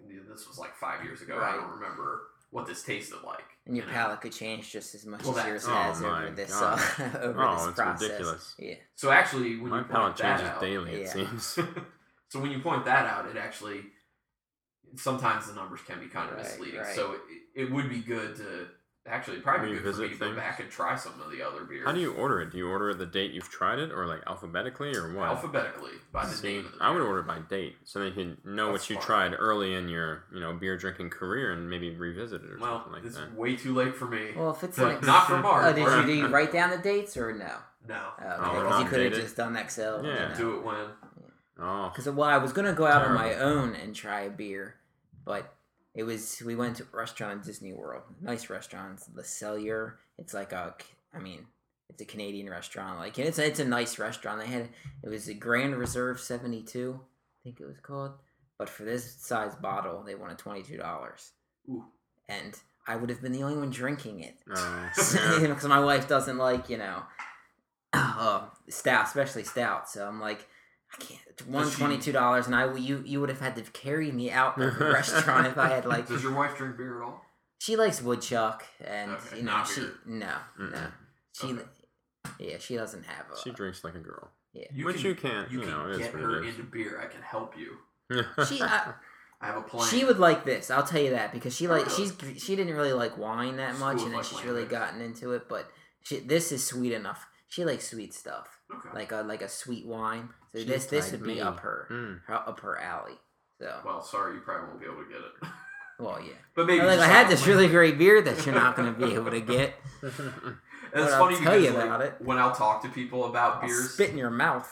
Speaker 3: this was like five years ago.
Speaker 2: Right.
Speaker 3: I don't remember what this tasted like.
Speaker 2: And your
Speaker 3: you know?
Speaker 2: palate could change just as much
Speaker 3: Well,
Speaker 2: as
Speaker 3: that-
Speaker 2: yours
Speaker 1: oh
Speaker 2: has
Speaker 1: my
Speaker 2: over this uh, over
Speaker 1: Oh,
Speaker 2: this
Speaker 1: it's
Speaker 2: process.
Speaker 1: ridiculous.
Speaker 2: Yeah.
Speaker 3: So actually, when
Speaker 1: My
Speaker 3: you
Speaker 1: palate
Speaker 3: point that
Speaker 1: changes
Speaker 3: out,
Speaker 1: daily, it
Speaker 2: Yeah.
Speaker 1: seems.
Speaker 3: so when you point that out, it actually sometimes the numbers can be kind of
Speaker 2: Right,
Speaker 3: misleading.
Speaker 2: right.
Speaker 3: So it, it would be good to actually probably be good for me
Speaker 1: Revisit
Speaker 3: to go
Speaker 1: things.
Speaker 3: back and try some of the other beers.
Speaker 1: How do you order it? Do you order it the date you've tried it, or like alphabetically, or what?
Speaker 3: alphabetically by the
Speaker 1: See,
Speaker 3: name of the
Speaker 1: I would
Speaker 3: beer.
Speaker 1: order it by date, so they can know
Speaker 3: That's
Speaker 1: what you
Speaker 3: smart.
Speaker 1: tried early in your, you know, beer drinking career, and maybe revisit it or
Speaker 3: Well,
Speaker 1: something like
Speaker 3: it's
Speaker 1: that.
Speaker 3: way too late for me.
Speaker 2: Well, if it's
Speaker 3: But
Speaker 2: like
Speaker 3: not for Mark.
Speaker 2: Oh, did
Speaker 3: Mark-
Speaker 2: you do you write down the dates or no?
Speaker 3: No.
Speaker 2: Oh,
Speaker 1: Oh,
Speaker 2: okay,
Speaker 1: we're
Speaker 2: because
Speaker 1: not
Speaker 2: you could have
Speaker 1: dated?
Speaker 2: just done Excel.
Speaker 1: Yeah.
Speaker 2: You know.
Speaker 3: Do it when.
Speaker 1: Oh,
Speaker 2: Because well, I was gonna go out on my
Speaker 1: Terrible.
Speaker 2: own and try a beer, but it was we went to a restaurant in Disney World, nice restaurant, it's Le Cellier. It's like a, I mean, it's a Canadian restaurant. Like it's a, it's a nice restaurant. They had it was a Grand Reserve seventy-two, I think it was called. But for this size bottle, they wanted twenty two dollars,
Speaker 3: Ooh.
Speaker 2: and I would have been the only one drinking it.
Speaker 1: oh, yeah.
Speaker 2: Because my wife doesn't like, you know, uh, stout, especially stout. So I'm like, I can't. One
Speaker 3: Does she-
Speaker 2: twenty two dollars, and I you you would have had to carry me out of the restaurant if I had like.
Speaker 3: Does your wife drink beer at all?
Speaker 2: She likes woodchuck, and
Speaker 3: Okay,
Speaker 2: you know
Speaker 3: not
Speaker 2: she
Speaker 3: beer.
Speaker 2: no no
Speaker 1: Mm-mm.
Speaker 2: she
Speaker 3: Okay.
Speaker 2: yeah she doesn't have a
Speaker 1: She drinks like a girl.
Speaker 2: yeah
Speaker 3: You
Speaker 1: Which
Speaker 3: can,
Speaker 1: you can't,
Speaker 3: You
Speaker 1: you
Speaker 3: can
Speaker 1: know, it is
Speaker 3: get
Speaker 1: what
Speaker 3: her
Speaker 1: it is.
Speaker 3: into beer. I can help you.
Speaker 2: she I,
Speaker 3: I have a plan.
Speaker 2: she would like this. I'll tell you that because she
Speaker 3: Oh,
Speaker 2: like
Speaker 3: really?
Speaker 2: she's she didn't really like wine that much,
Speaker 3: School
Speaker 2: and then
Speaker 3: like
Speaker 2: she's really
Speaker 3: lambics.
Speaker 2: gotten into it. But she, this is sweet enough. She likes sweet stuff.
Speaker 3: Okay.
Speaker 2: like a like a sweet wine. So
Speaker 1: She's
Speaker 2: this this
Speaker 1: like
Speaker 2: would be
Speaker 1: me.
Speaker 2: up her,
Speaker 1: Mm.
Speaker 2: her up her alley. So
Speaker 3: Well, sorry, you probably won't be able to get it.
Speaker 2: well, yeah.
Speaker 3: But maybe
Speaker 2: Or like
Speaker 3: just
Speaker 2: I had
Speaker 3: on
Speaker 2: this
Speaker 3: the
Speaker 2: really
Speaker 3: way.
Speaker 2: great beer that you're not going to be able to get.
Speaker 3: And it's
Speaker 2: But I'll
Speaker 3: funny
Speaker 2: tell
Speaker 3: because
Speaker 2: you
Speaker 3: like,
Speaker 2: about it.
Speaker 3: when I'll talk to people about
Speaker 2: I'll
Speaker 3: beers,
Speaker 2: spit in your mouth.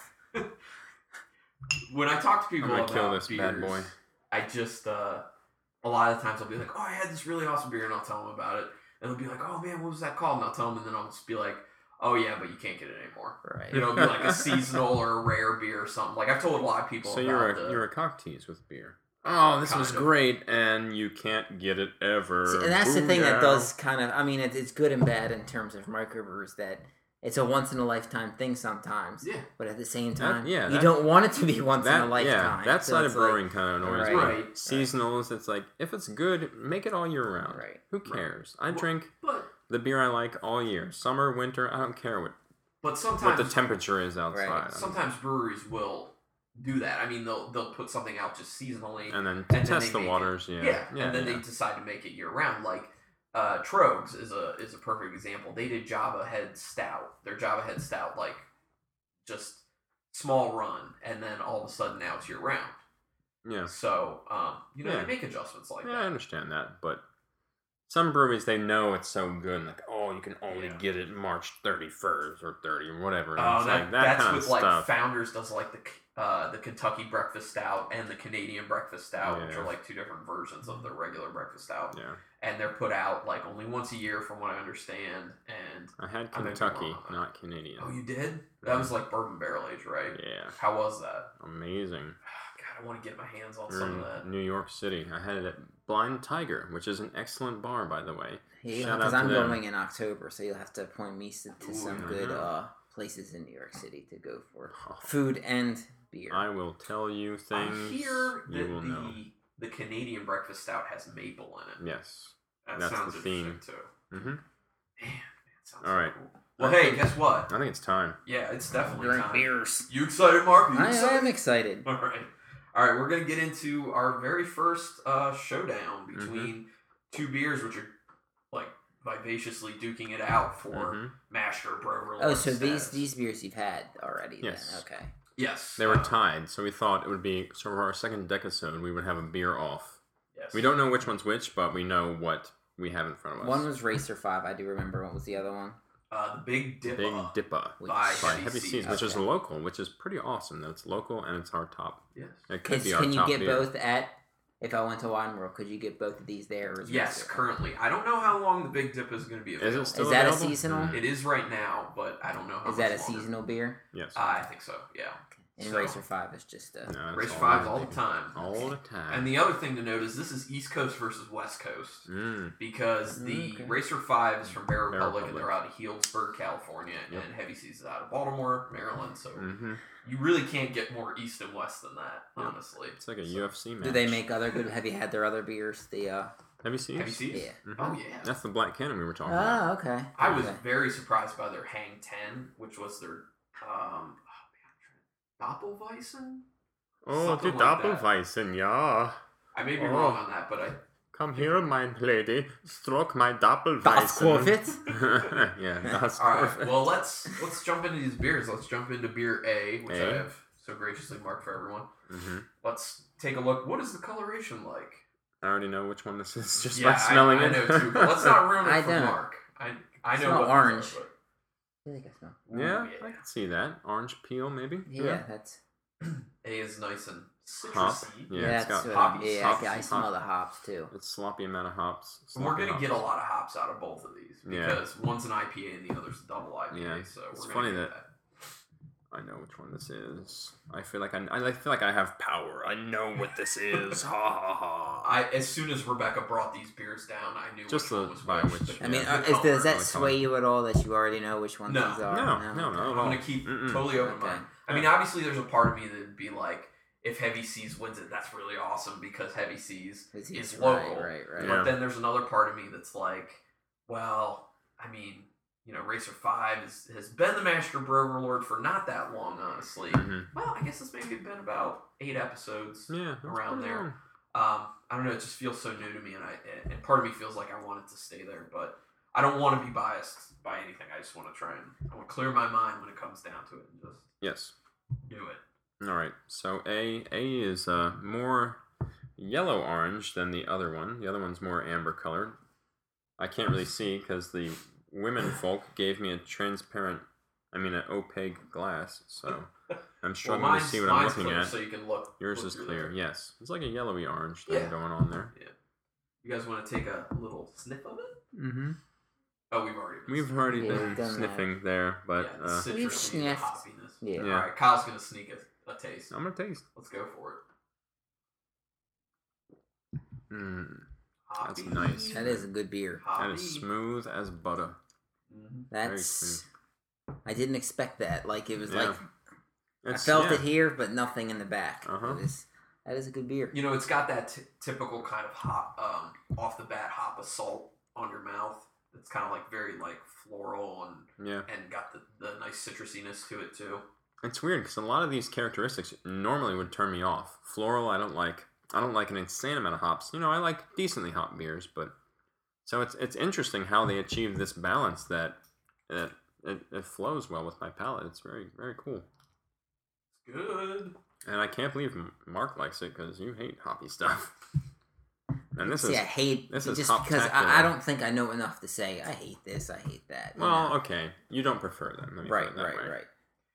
Speaker 3: when I talk to
Speaker 1: I'm
Speaker 3: people
Speaker 1: gonna
Speaker 3: about
Speaker 1: kill this
Speaker 3: beers,
Speaker 1: bad boy.
Speaker 3: I just uh, a lot of times I'll be like, "Oh, I had this really awesome beer," and I'll tell them about it, and they'll be like, "Oh man, what was that called?" And I'll tell them, and then I'll just be like, "Oh yeah, but you can't get it anymore."
Speaker 2: Right.
Speaker 3: You know, it'll be like a seasonal or a rare beer or something. Like I've told a lot of people.
Speaker 1: So
Speaker 3: about
Speaker 1: you're a
Speaker 3: the,
Speaker 1: you're a cock tease with beer. Oh, this was
Speaker 3: Kind of.
Speaker 1: great, and you can't get it ever.
Speaker 2: See, and that's the thing that
Speaker 1: Booyah.
Speaker 2: does kind of. I mean, it, it's good and bad in terms of microbrews. That it's a once in a lifetime thing sometimes.
Speaker 3: Yeah.
Speaker 2: But at the same
Speaker 1: That-
Speaker 2: time,
Speaker 1: yeah,
Speaker 2: you
Speaker 1: that-
Speaker 2: don't want it to be once in a
Speaker 1: That,
Speaker 2: lifetime.
Speaker 1: yeah, that
Speaker 2: So
Speaker 1: side
Speaker 2: it's
Speaker 1: of brewing kind of annoys
Speaker 2: Right.
Speaker 1: me.
Speaker 3: Right.
Speaker 1: Seasonals, it's like if it's good, make it all year round.
Speaker 2: Right.
Speaker 1: Who
Speaker 3: Right.
Speaker 1: cares? I
Speaker 3: Well,
Speaker 1: drink
Speaker 3: But
Speaker 1: the beer I like all year, summer, winter. I don't care what
Speaker 3: but
Speaker 1: what
Speaker 3: sometimes
Speaker 1: the temperature is outside.
Speaker 2: Right.
Speaker 1: I'm-
Speaker 3: sometimes breweries will do that. I mean, they'll they'll put something out just seasonally,
Speaker 1: and then
Speaker 3: then
Speaker 1: test
Speaker 3: they
Speaker 1: the
Speaker 3: make it-
Speaker 1: waters. Yeah,
Speaker 3: yeah,
Speaker 1: yeah,
Speaker 3: and then
Speaker 1: yeah.
Speaker 3: they decide to make it year round. Like uh, Trogs is a is a perfect example. They did Java Head Stout, their Java Head Stout, like just small run, and then all of a sudden now it's year round.
Speaker 1: yeah.
Speaker 3: So um, you know
Speaker 1: Yeah.
Speaker 3: they make adjustments like
Speaker 1: Yeah, I
Speaker 3: that.
Speaker 1: understand that, but some breweries they know it's so good, like oh, you can only
Speaker 3: Yeah.
Speaker 1: get it March thirty-first or thirty or whatever. and
Speaker 3: Oh,
Speaker 1: it's
Speaker 3: that,
Speaker 1: like that
Speaker 3: that's
Speaker 1: kind
Speaker 3: with
Speaker 1: of
Speaker 3: like
Speaker 1: stuff.
Speaker 3: Founders does like the uh, the Kentucky Breakfast Stout and the Canadian Breakfast Stout, which
Speaker 1: Yeah.
Speaker 3: are like two different versions of the regular breakfast stout,
Speaker 1: Yeah,
Speaker 3: and they're put out like only once a year, from what I understand. And
Speaker 1: I had
Speaker 3: I may be
Speaker 1: Kentucky,
Speaker 3: wrong on that.
Speaker 1: not Canadian.
Speaker 3: oh, you did? That was like bourbon barrel age, right?
Speaker 1: Yeah,
Speaker 3: How was that?
Speaker 1: amazing.
Speaker 3: God, I want to get my hands on
Speaker 1: We're
Speaker 3: some of
Speaker 1: in
Speaker 3: that.
Speaker 1: New York City. I had it at Blind Tiger, which is an excellent bar, by the way.
Speaker 2: Yeah,
Speaker 1: Shout
Speaker 2: because
Speaker 1: out
Speaker 2: I'm
Speaker 1: to them.
Speaker 2: going in October, so you'll have to point me to, to
Speaker 3: Ooh,
Speaker 2: some
Speaker 1: I
Speaker 2: good
Speaker 1: know.
Speaker 2: uh, places in New York City to go for
Speaker 1: Oh,
Speaker 2: food and beer.
Speaker 1: I will tell you things
Speaker 3: I hear
Speaker 1: you
Speaker 3: that
Speaker 1: will know.
Speaker 3: the the Canadian breakfast stout has maple in it.
Speaker 1: Yes.
Speaker 3: That
Speaker 1: that's
Speaker 3: sounds
Speaker 1: the theme.
Speaker 3: interesting too.
Speaker 1: Mm-hmm.
Speaker 3: Man, that sounds
Speaker 1: All
Speaker 3: so
Speaker 1: right.
Speaker 3: cool. Well, hey, guess what?
Speaker 1: I think it's time.
Speaker 3: Yeah, it's definitely
Speaker 2: Drink
Speaker 3: time.
Speaker 2: beers.
Speaker 3: You excited, Mark? Are you
Speaker 2: I, I
Speaker 3: excited?
Speaker 2: am excited.
Speaker 3: All right. All right, we're going to get into our very first uh, showdown between two beers, which are like vivaciously duking it out for
Speaker 1: Mhm.
Speaker 3: Master Brover.
Speaker 2: Oh, so these these beers you've had already?
Speaker 1: Yes.
Speaker 2: Then. Okay.
Speaker 3: Yes.
Speaker 1: They were
Speaker 3: uh,
Speaker 1: tied, so we thought it would be so for our second decasode we would have a beer off.
Speaker 3: Yes.
Speaker 1: We don't know which one's which, but we know what we have in front of us.
Speaker 2: One was Racer Five. I do remember. What was the other one?
Speaker 3: Uh, the Big Dipper.
Speaker 1: Big Dipper
Speaker 2: Which-
Speaker 3: by
Speaker 1: by
Speaker 3: Heavy
Speaker 1: Heavy
Speaker 3: Seas.
Speaker 1: Seas, which is
Speaker 2: Okay.
Speaker 1: local, which is pretty awesome. Though it's local and it's our top.
Speaker 3: Yes.
Speaker 1: It could
Speaker 2: Is-
Speaker 1: be our
Speaker 2: can you
Speaker 1: top
Speaker 2: get
Speaker 1: beer.
Speaker 2: both at? If I went to Wine World, could you get both of these there? Or is
Speaker 3: Yes,
Speaker 2: Racer-
Speaker 3: currently. I don't know how long the Big Dip is going to be
Speaker 1: Is
Speaker 3: available.
Speaker 1: it still
Speaker 2: Is that a
Speaker 1: available?
Speaker 2: seasonal?
Speaker 1: Mm.
Speaker 3: It is right now, but I don't know how
Speaker 2: Is that a
Speaker 3: much longer.
Speaker 2: seasonal beer?
Speaker 1: Yes.
Speaker 3: Uh, I think so, yeah.
Speaker 2: And
Speaker 3: So-
Speaker 2: Racer Five is just a.
Speaker 1: No,
Speaker 3: Race
Speaker 1: it's
Speaker 3: fives
Speaker 1: all
Speaker 3: all the time.
Speaker 1: All the time.
Speaker 3: And the other thing to note is this is East Coast versus West Coast.
Speaker 1: Mm.
Speaker 3: Because the
Speaker 2: Okay.
Speaker 3: Racer five is from Bear
Speaker 1: Bear
Speaker 3: Republic, and
Speaker 1: Republic.
Speaker 3: they're out of Healdsburg, California,
Speaker 1: Yep.
Speaker 3: and Heavy Seas is out of Baltimore, Maryland. So
Speaker 1: Mm-hmm.
Speaker 3: you really can't get more east and west than that,
Speaker 1: Yeah.
Speaker 3: honestly.
Speaker 1: It's like a
Speaker 3: So-
Speaker 1: U F C match.
Speaker 2: Do they make other good? Have you had their other beers? The uh.
Speaker 1: Heavy Seas?
Speaker 3: Heavy Seas?
Speaker 2: Yeah.
Speaker 1: Mhm.
Speaker 3: Oh, yeah.
Speaker 1: That's the Black Cannon we were talking about.
Speaker 2: Oh, okay.
Speaker 3: I was
Speaker 2: Okay.
Speaker 3: very surprised by their Hang ten, which was their um, oh, man, Doppelweissen?
Speaker 1: Oh,
Speaker 3: Something
Speaker 1: the
Speaker 3: like that.
Speaker 1: Doppelweissen, yeah.
Speaker 3: I may be
Speaker 1: Oh.
Speaker 3: wrong on that, but I
Speaker 1: Come here, my lady. Stroke my Doppelweissen.
Speaker 2: Das Corvette.
Speaker 1: yeah, das
Speaker 3: All right.
Speaker 1: Corvette.
Speaker 3: Well, let's let's jump into these beers. Let's jump into beer A, which
Speaker 1: A.
Speaker 3: I have so graciously marked for everyone.
Speaker 1: hmm
Speaker 3: Let's take a look. What is the coloration like?
Speaker 1: I already know which one this is just
Speaker 3: yeah,
Speaker 1: by smelling
Speaker 3: I,
Speaker 1: it.
Speaker 3: I know too. But let's not ruin it
Speaker 2: I
Speaker 3: for
Speaker 2: don't.
Speaker 3: Mark. I I know
Speaker 2: Smell
Speaker 3: what
Speaker 2: orange.
Speaker 3: these are, but-
Speaker 2: I think I smell.
Speaker 1: yeah,
Speaker 3: Ooh, yeah.
Speaker 1: I can see that. Orange peel, maybe?
Speaker 2: Yeah, that's.
Speaker 3: A is nice and
Speaker 1: Hop.
Speaker 3: citrusy.
Speaker 1: Yeah,
Speaker 2: Yeah,
Speaker 1: it's
Speaker 2: that's
Speaker 1: got
Speaker 2: what
Speaker 3: hops,
Speaker 2: I'm- yeah,
Speaker 1: hops,
Speaker 2: I, I smell
Speaker 1: hops.
Speaker 2: the hops too.
Speaker 1: It's sloppy amount of hops.
Speaker 3: And we're
Speaker 1: sloppy
Speaker 3: gonna
Speaker 1: hops.
Speaker 3: get a lot of hops out of both of these
Speaker 1: Yeah.
Speaker 3: because one's an I P A and the other's a double I P A.
Speaker 1: Yeah.
Speaker 3: So
Speaker 1: It's
Speaker 3: we're
Speaker 1: funny
Speaker 3: gonna get
Speaker 1: that- I know which one this is. I feel like I, I feel like I have power. I know what this is. ha ha ha.
Speaker 3: I as soon as Rebecca brought these beers down, I knew
Speaker 1: Just
Speaker 3: which one
Speaker 1: the-
Speaker 3: was
Speaker 1: by
Speaker 3: which.
Speaker 1: which-
Speaker 3: The-
Speaker 2: I mean,
Speaker 3: the
Speaker 2: uh, is,
Speaker 3: color.
Speaker 2: does that
Speaker 1: color.
Speaker 2: sway you at all that you already know which ones
Speaker 3: No.
Speaker 2: these are?
Speaker 1: No, no,
Speaker 2: okay.
Speaker 1: not at
Speaker 3: I'm
Speaker 1: all.
Speaker 3: gonna keep
Speaker 1: Mm-mm.
Speaker 3: totally open
Speaker 2: Okay.
Speaker 3: mind. I mean, obviously, there's a part of me that'd be like, if Heavy Seas wins it, that's really awesome because Heavy Seas
Speaker 2: Is
Speaker 3: is
Speaker 2: he-
Speaker 3: local.
Speaker 2: Right, right, right.
Speaker 1: Yeah.
Speaker 3: But then there's another part of me that's like, well, I mean, you know, Racer Five is, has been the Master Overlord for not that long, honestly.
Speaker 1: Mhm.
Speaker 3: Well, I guess it's maybe been about eight episodes.
Speaker 1: Yeah, that's
Speaker 3: Around
Speaker 1: pretty
Speaker 3: there.
Speaker 1: long.
Speaker 3: Um, I don't know. It just feels so new to me, and I and part of me feels like I want it to stay there, but I don't want to be biased by anything. I just want to try and I want to clear my mind when it comes down to it and just
Speaker 1: Yes.
Speaker 3: do it.
Speaker 1: All right. So A A is uh, more yellow orange than the other one. The other one's more amber colored. I can't really see because the women folk gave me a transparent, I mean an opaque glass. So I'm struggling
Speaker 3: well,
Speaker 1: to
Speaker 3: mine's,
Speaker 1: see what I'm
Speaker 3: mine's
Speaker 1: looking
Speaker 3: clear,
Speaker 1: at.
Speaker 3: so you can look.
Speaker 1: Yours
Speaker 3: look
Speaker 1: is
Speaker 3: through
Speaker 1: clear.
Speaker 3: there.
Speaker 1: Yes, it's like a yellowy orange thing
Speaker 3: Yeah.
Speaker 1: going on there.
Speaker 3: You guys want to take a little sniff of it?
Speaker 1: Mm-hmm.
Speaker 3: Oh, we've already. been
Speaker 1: We've
Speaker 3: sniffing.
Speaker 1: already
Speaker 2: Yeah,
Speaker 1: been
Speaker 2: we've done that.
Speaker 1: sniffing there, but
Speaker 3: yeah, the
Speaker 1: uh,
Speaker 3: citrusy,
Speaker 2: We've
Speaker 3: the
Speaker 2: sniffed.
Speaker 3: hoppiness.
Speaker 2: Yeah.
Speaker 1: Yeah.
Speaker 3: All right, Kyle's gonna sneak a, a taste.
Speaker 1: I'm gonna taste.
Speaker 3: Let's go for it.
Speaker 1: Mm,
Speaker 3: Hoppy.
Speaker 1: nice.
Speaker 2: That is a good beer.
Speaker 3: Hoppy.
Speaker 1: that is smooth as butter.
Speaker 3: Mhm.
Speaker 1: Very
Speaker 2: That's.
Speaker 1: smooth.
Speaker 2: I didn't expect that. Like it was
Speaker 1: Yeah.
Speaker 2: like I
Speaker 1: It's-
Speaker 2: felt
Speaker 1: yeah.
Speaker 2: it here, but nothing in the back.
Speaker 1: Uh-huh.
Speaker 2: It is, that is a good beer.
Speaker 3: You know, it's got that t- typical kind of hop, um, off the bat hop assault on your mouth. It's kind of like very like floral and
Speaker 1: Yeah.
Speaker 3: and got the, the nice citrusiness to it too.
Speaker 1: It's weird because a lot of these characteristics normally would turn me off. Floral, I don't like. I don't like an insane amount of hops. You know, I like decently hopped beers, but so it's it's interesting how they achieve this balance that it, it, it flows well with my palate. It's very very cool,
Speaker 3: It's good.
Speaker 1: and I can't believe M- Mark likes it because you hate hoppy stuff. And this
Speaker 2: See,
Speaker 1: is
Speaker 2: I hate
Speaker 1: this is
Speaker 2: just because
Speaker 1: hoptacular.
Speaker 2: I, I don't think I know enough to say I hate this, I hate that. you
Speaker 1: well,
Speaker 2: know?
Speaker 1: okay. You don't prefer them, let me put
Speaker 2: right,
Speaker 1: it that
Speaker 2: right,
Speaker 1: way.
Speaker 2: right.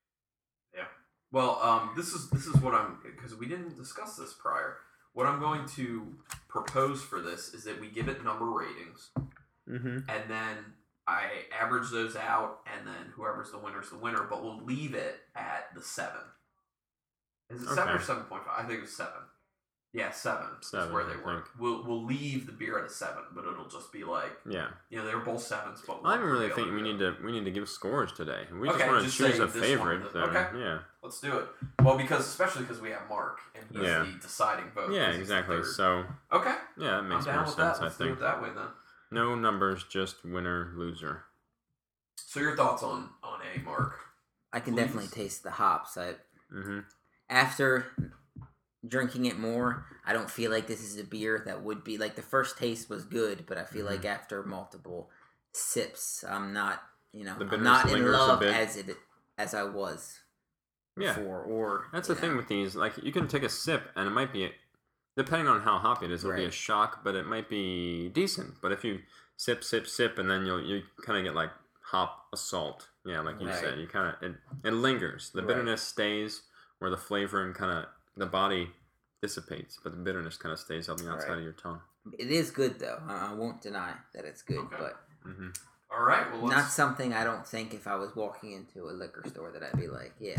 Speaker 3: Well, um, this is this is what I'm because we didn't discuss this prior. What I'm going to propose for this is that we give it number ratings,
Speaker 1: Mm-hmm.
Speaker 3: and then I average those out, and then whoever's the winner is the winner. But we'll leave it at the seven. Is it seven or
Speaker 1: Okay.
Speaker 3: seven point five? I think it was seven. Yeah, seven.
Speaker 1: Seven,
Speaker 3: is where they
Speaker 1: I
Speaker 3: were.
Speaker 1: think.
Speaker 3: We'll we'll leave the beer at a seven, but it'll just be like
Speaker 1: Yeah.
Speaker 3: you know they're both sevens, but
Speaker 1: I
Speaker 3: one
Speaker 1: don't
Speaker 3: for
Speaker 1: really
Speaker 3: the
Speaker 1: think
Speaker 3: other
Speaker 1: we
Speaker 3: go.
Speaker 1: need to we need to give scores today. We
Speaker 3: Okay,
Speaker 1: just want to
Speaker 3: just
Speaker 1: choose
Speaker 3: say
Speaker 1: a
Speaker 3: this
Speaker 1: favorite.
Speaker 3: one,
Speaker 1: Then.
Speaker 3: okay.
Speaker 1: Yeah.
Speaker 3: Let's do it. Well, because especially because we have Mark and he's
Speaker 1: Yeah.
Speaker 3: the deciding vote.
Speaker 1: Yeah,
Speaker 3: 'cause he's the
Speaker 1: exactly.
Speaker 3: third.
Speaker 1: So
Speaker 3: Okay.
Speaker 1: yeah, that
Speaker 3: I'm
Speaker 1: makes
Speaker 3: down
Speaker 1: more
Speaker 3: with
Speaker 1: sense.
Speaker 3: that. Let's
Speaker 1: I
Speaker 3: do
Speaker 1: think
Speaker 3: it that way then.
Speaker 1: no numbers, just winner loser.
Speaker 3: So your thoughts on on A, Mark?
Speaker 2: I can
Speaker 3: Please.
Speaker 2: definitely taste the hops. I
Speaker 1: Mm-hmm.
Speaker 2: after drinking it more, I don't feel like this is a beer that would be like the first taste was good, but I feel
Speaker 1: Mhm.
Speaker 2: like after multiple sips, I'm not, you know,
Speaker 1: The
Speaker 2: I'm
Speaker 1: bitterness
Speaker 2: not in
Speaker 1: lingers a
Speaker 2: love
Speaker 1: bit.
Speaker 2: as it as I was
Speaker 1: Yeah,
Speaker 2: before. Or
Speaker 1: that's
Speaker 2: you
Speaker 1: the thing
Speaker 2: know,
Speaker 1: with these. Like you can take a sip, and it might be, depending on how hoppy it is, it'll be a
Speaker 2: Right.
Speaker 1: shock, but it might be decent. But if you sip, sip, sip, and then you'll you kind of get like hop assault. Yeah, like you
Speaker 2: Right.
Speaker 1: said, you kind of it, it lingers. The
Speaker 2: Right.
Speaker 1: bitterness stays, where the flavor and kind of the body dissipates, but the bitterness kind of stays on the outside
Speaker 2: Right.
Speaker 1: of your tongue.
Speaker 2: It is good though. I I won't deny that it's good,
Speaker 3: Okay.
Speaker 2: but
Speaker 1: Mm-hmm.
Speaker 3: All right. Well,
Speaker 2: not
Speaker 3: let's.
Speaker 2: something I don't think if I was walking into a liquor store that I'd be like, yeah.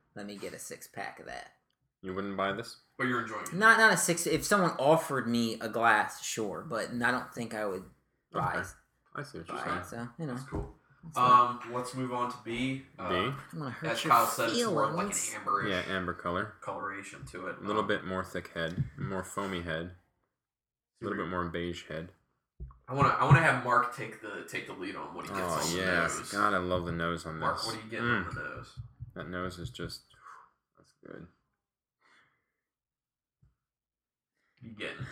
Speaker 2: let me get a six pack of that.
Speaker 1: You wouldn't buy this?
Speaker 3: But you're enjoying it.
Speaker 2: Not not a six. If someone offered me a glass, sure, but I don't think I would buy.
Speaker 1: Okay. I see what you're
Speaker 2: buy
Speaker 1: saying.
Speaker 2: it, so you know.
Speaker 3: That's cool.
Speaker 2: That's
Speaker 3: Um, let's move on to B. Uh,
Speaker 1: B?
Speaker 2: I'm gonna hurt
Speaker 3: As
Speaker 2: your
Speaker 3: Kyle said, it's more like an
Speaker 2: feelings.
Speaker 3: amberish
Speaker 1: Yeah, amber color.
Speaker 3: coloration to it.
Speaker 1: A little
Speaker 3: Um,
Speaker 1: bit more thick head, more foamy head, a little bit more beige head.
Speaker 3: I want to. I want to have Mark take the take the lead on what he gets
Speaker 1: Oh
Speaker 3: on the
Speaker 1: yes,
Speaker 3: nose.
Speaker 1: God, I love the nose on
Speaker 3: Mark,
Speaker 1: this.
Speaker 3: what are you getting
Speaker 1: Mm,
Speaker 3: on the nose?
Speaker 1: That nose is just, that's good.
Speaker 3: You getting?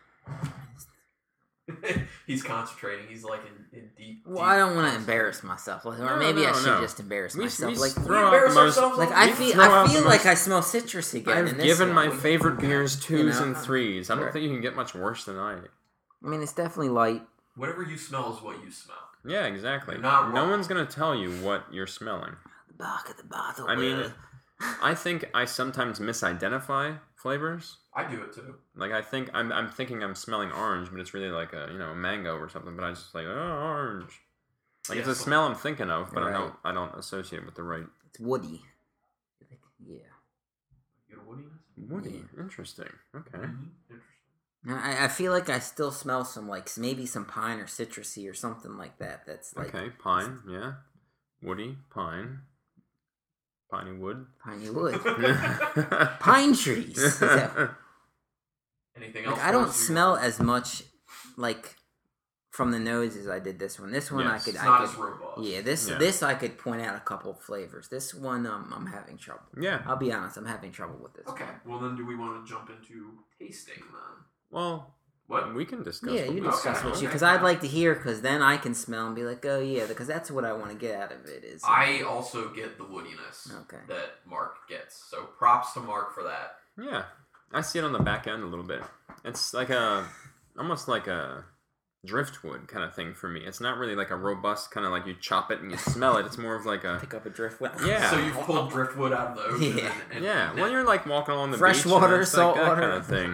Speaker 3: He's concentrating. He's like in, in deep.
Speaker 2: Well,
Speaker 3: deep
Speaker 2: I don't want to
Speaker 3: concentration.
Speaker 2: embarrass myself, or
Speaker 1: No,
Speaker 2: maybe I
Speaker 1: no,
Speaker 2: should
Speaker 1: no.
Speaker 2: just embarrass
Speaker 1: We,
Speaker 2: myself.
Speaker 1: we
Speaker 2: like,
Speaker 1: throw
Speaker 3: we
Speaker 1: out the
Speaker 3: embarrass
Speaker 1: most.
Speaker 3: ourselves
Speaker 2: like
Speaker 3: on
Speaker 2: I
Speaker 3: We
Speaker 2: feel,
Speaker 1: throw out
Speaker 2: I
Speaker 1: the
Speaker 2: feel like
Speaker 1: most-
Speaker 2: I smell citrus again. in
Speaker 1: I've
Speaker 2: this
Speaker 1: given
Speaker 2: one.
Speaker 1: my favorite beers twos
Speaker 2: know,
Speaker 1: and threes. I don't
Speaker 2: right.
Speaker 1: think you can get much worse than I.
Speaker 2: I mean, it's definitely light.
Speaker 3: Whatever you smell is what you smell.
Speaker 1: Yeah, exactly.
Speaker 3: You're not
Speaker 1: No
Speaker 3: wrong.
Speaker 1: one's gonna tell you what you're smelling.
Speaker 2: The back of the bottle.
Speaker 1: I mean,
Speaker 2: will.
Speaker 1: I think I sometimes misidentify flavors.
Speaker 3: I do it too.
Speaker 1: Like I think I'm I'm thinking I'm smelling orange, but it's really like a you know a mango or something. But I just like oh orange. Like it's
Speaker 3: Yeah,
Speaker 1: a
Speaker 3: so-
Speaker 1: smell I'm thinking of, but I
Speaker 2: Right.
Speaker 1: don't I don't associate it with the right
Speaker 2: It's woody. Yeah.
Speaker 3: You get a woodiness.
Speaker 1: woody. Interesting. Okay.
Speaker 3: Mm-hmm. Interesting.
Speaker 2: I, I feel like I still smell some, like, maybe some pine or citrusy or something like that. That's like
Speaker 1: Okay. Pine. Yeah. Woody. Pine. Piney wood.
Speaker 2: piney wood.
Speaker 1: Pine
Speaker 2: Pine trees. Is that-
Speaker 3: Anything else?
Speaker 2: like, I don't
Speaker 3: for us?
Speaker 2: smell as much, like, from the nose as I did this one. This one
Speaker 1: Yes.
Speaker 2: I could,
Speaker 3: It's
Speaker 2: I
Speaker 3: not
Speaker 2: could,
Speaker 3: as robust.
Speaker 2: yeah. This
Speaker 1: Yeah.
Speaker 2: this I could point out a couple of flavors. This one, um, I'm having trouble.
Speaker 1: Yeah.
Speaker 2: I'll be honest, I'm having trouble with this.
Speaker 3: Okay.
Speaker 2: one.
Speaker 3: Well, then, do we want to jump into tasting then?
Speaker 1: Well,
Speaker 3: What?
Speaker 1: we can discuss.
Speaker 2: Yeah,
Speaker 1: what
Speaker 2: you
Speaker 1: we
Speaker 2: discuss
Speaker 3: Okay,
Speaker 2: what
Speaker 3: okay.
Speaker 2: you, because I'd like to hear, because then I can smell and be like, oh yeah, because that's what I want to get out of it. Is
Speaker 3: I also get the woodiness
Speaker 2: Okay.
Speaker 3: that Mark gets. So props to Mark for that.
Speaker 1: Yeah, I see it on the back end a little bit. It's like a, almost like a driftwood kind of thing for me. It's not really like a robust kind of like you chop it and you smell it. It's more of like a,
Speaker 2: pick up a driftwood.
Speaker 1: Yeah.
Speaker 3: So you've pulled driftwood out of those. and
Speaker 2: Yeah.
Speaker 3: then- and-
Speaker 1: yeah.
Speaker 3: and-
Speaker 1: When you're like walking along the
Speaker 2: Fresh
Speaker 1: beach,
Speaker 2: water,
Speaker 1: it's
Speaker 2: salt
Speaker 1: like that
Speaker 2: water.
Speaker 1: kind of thing.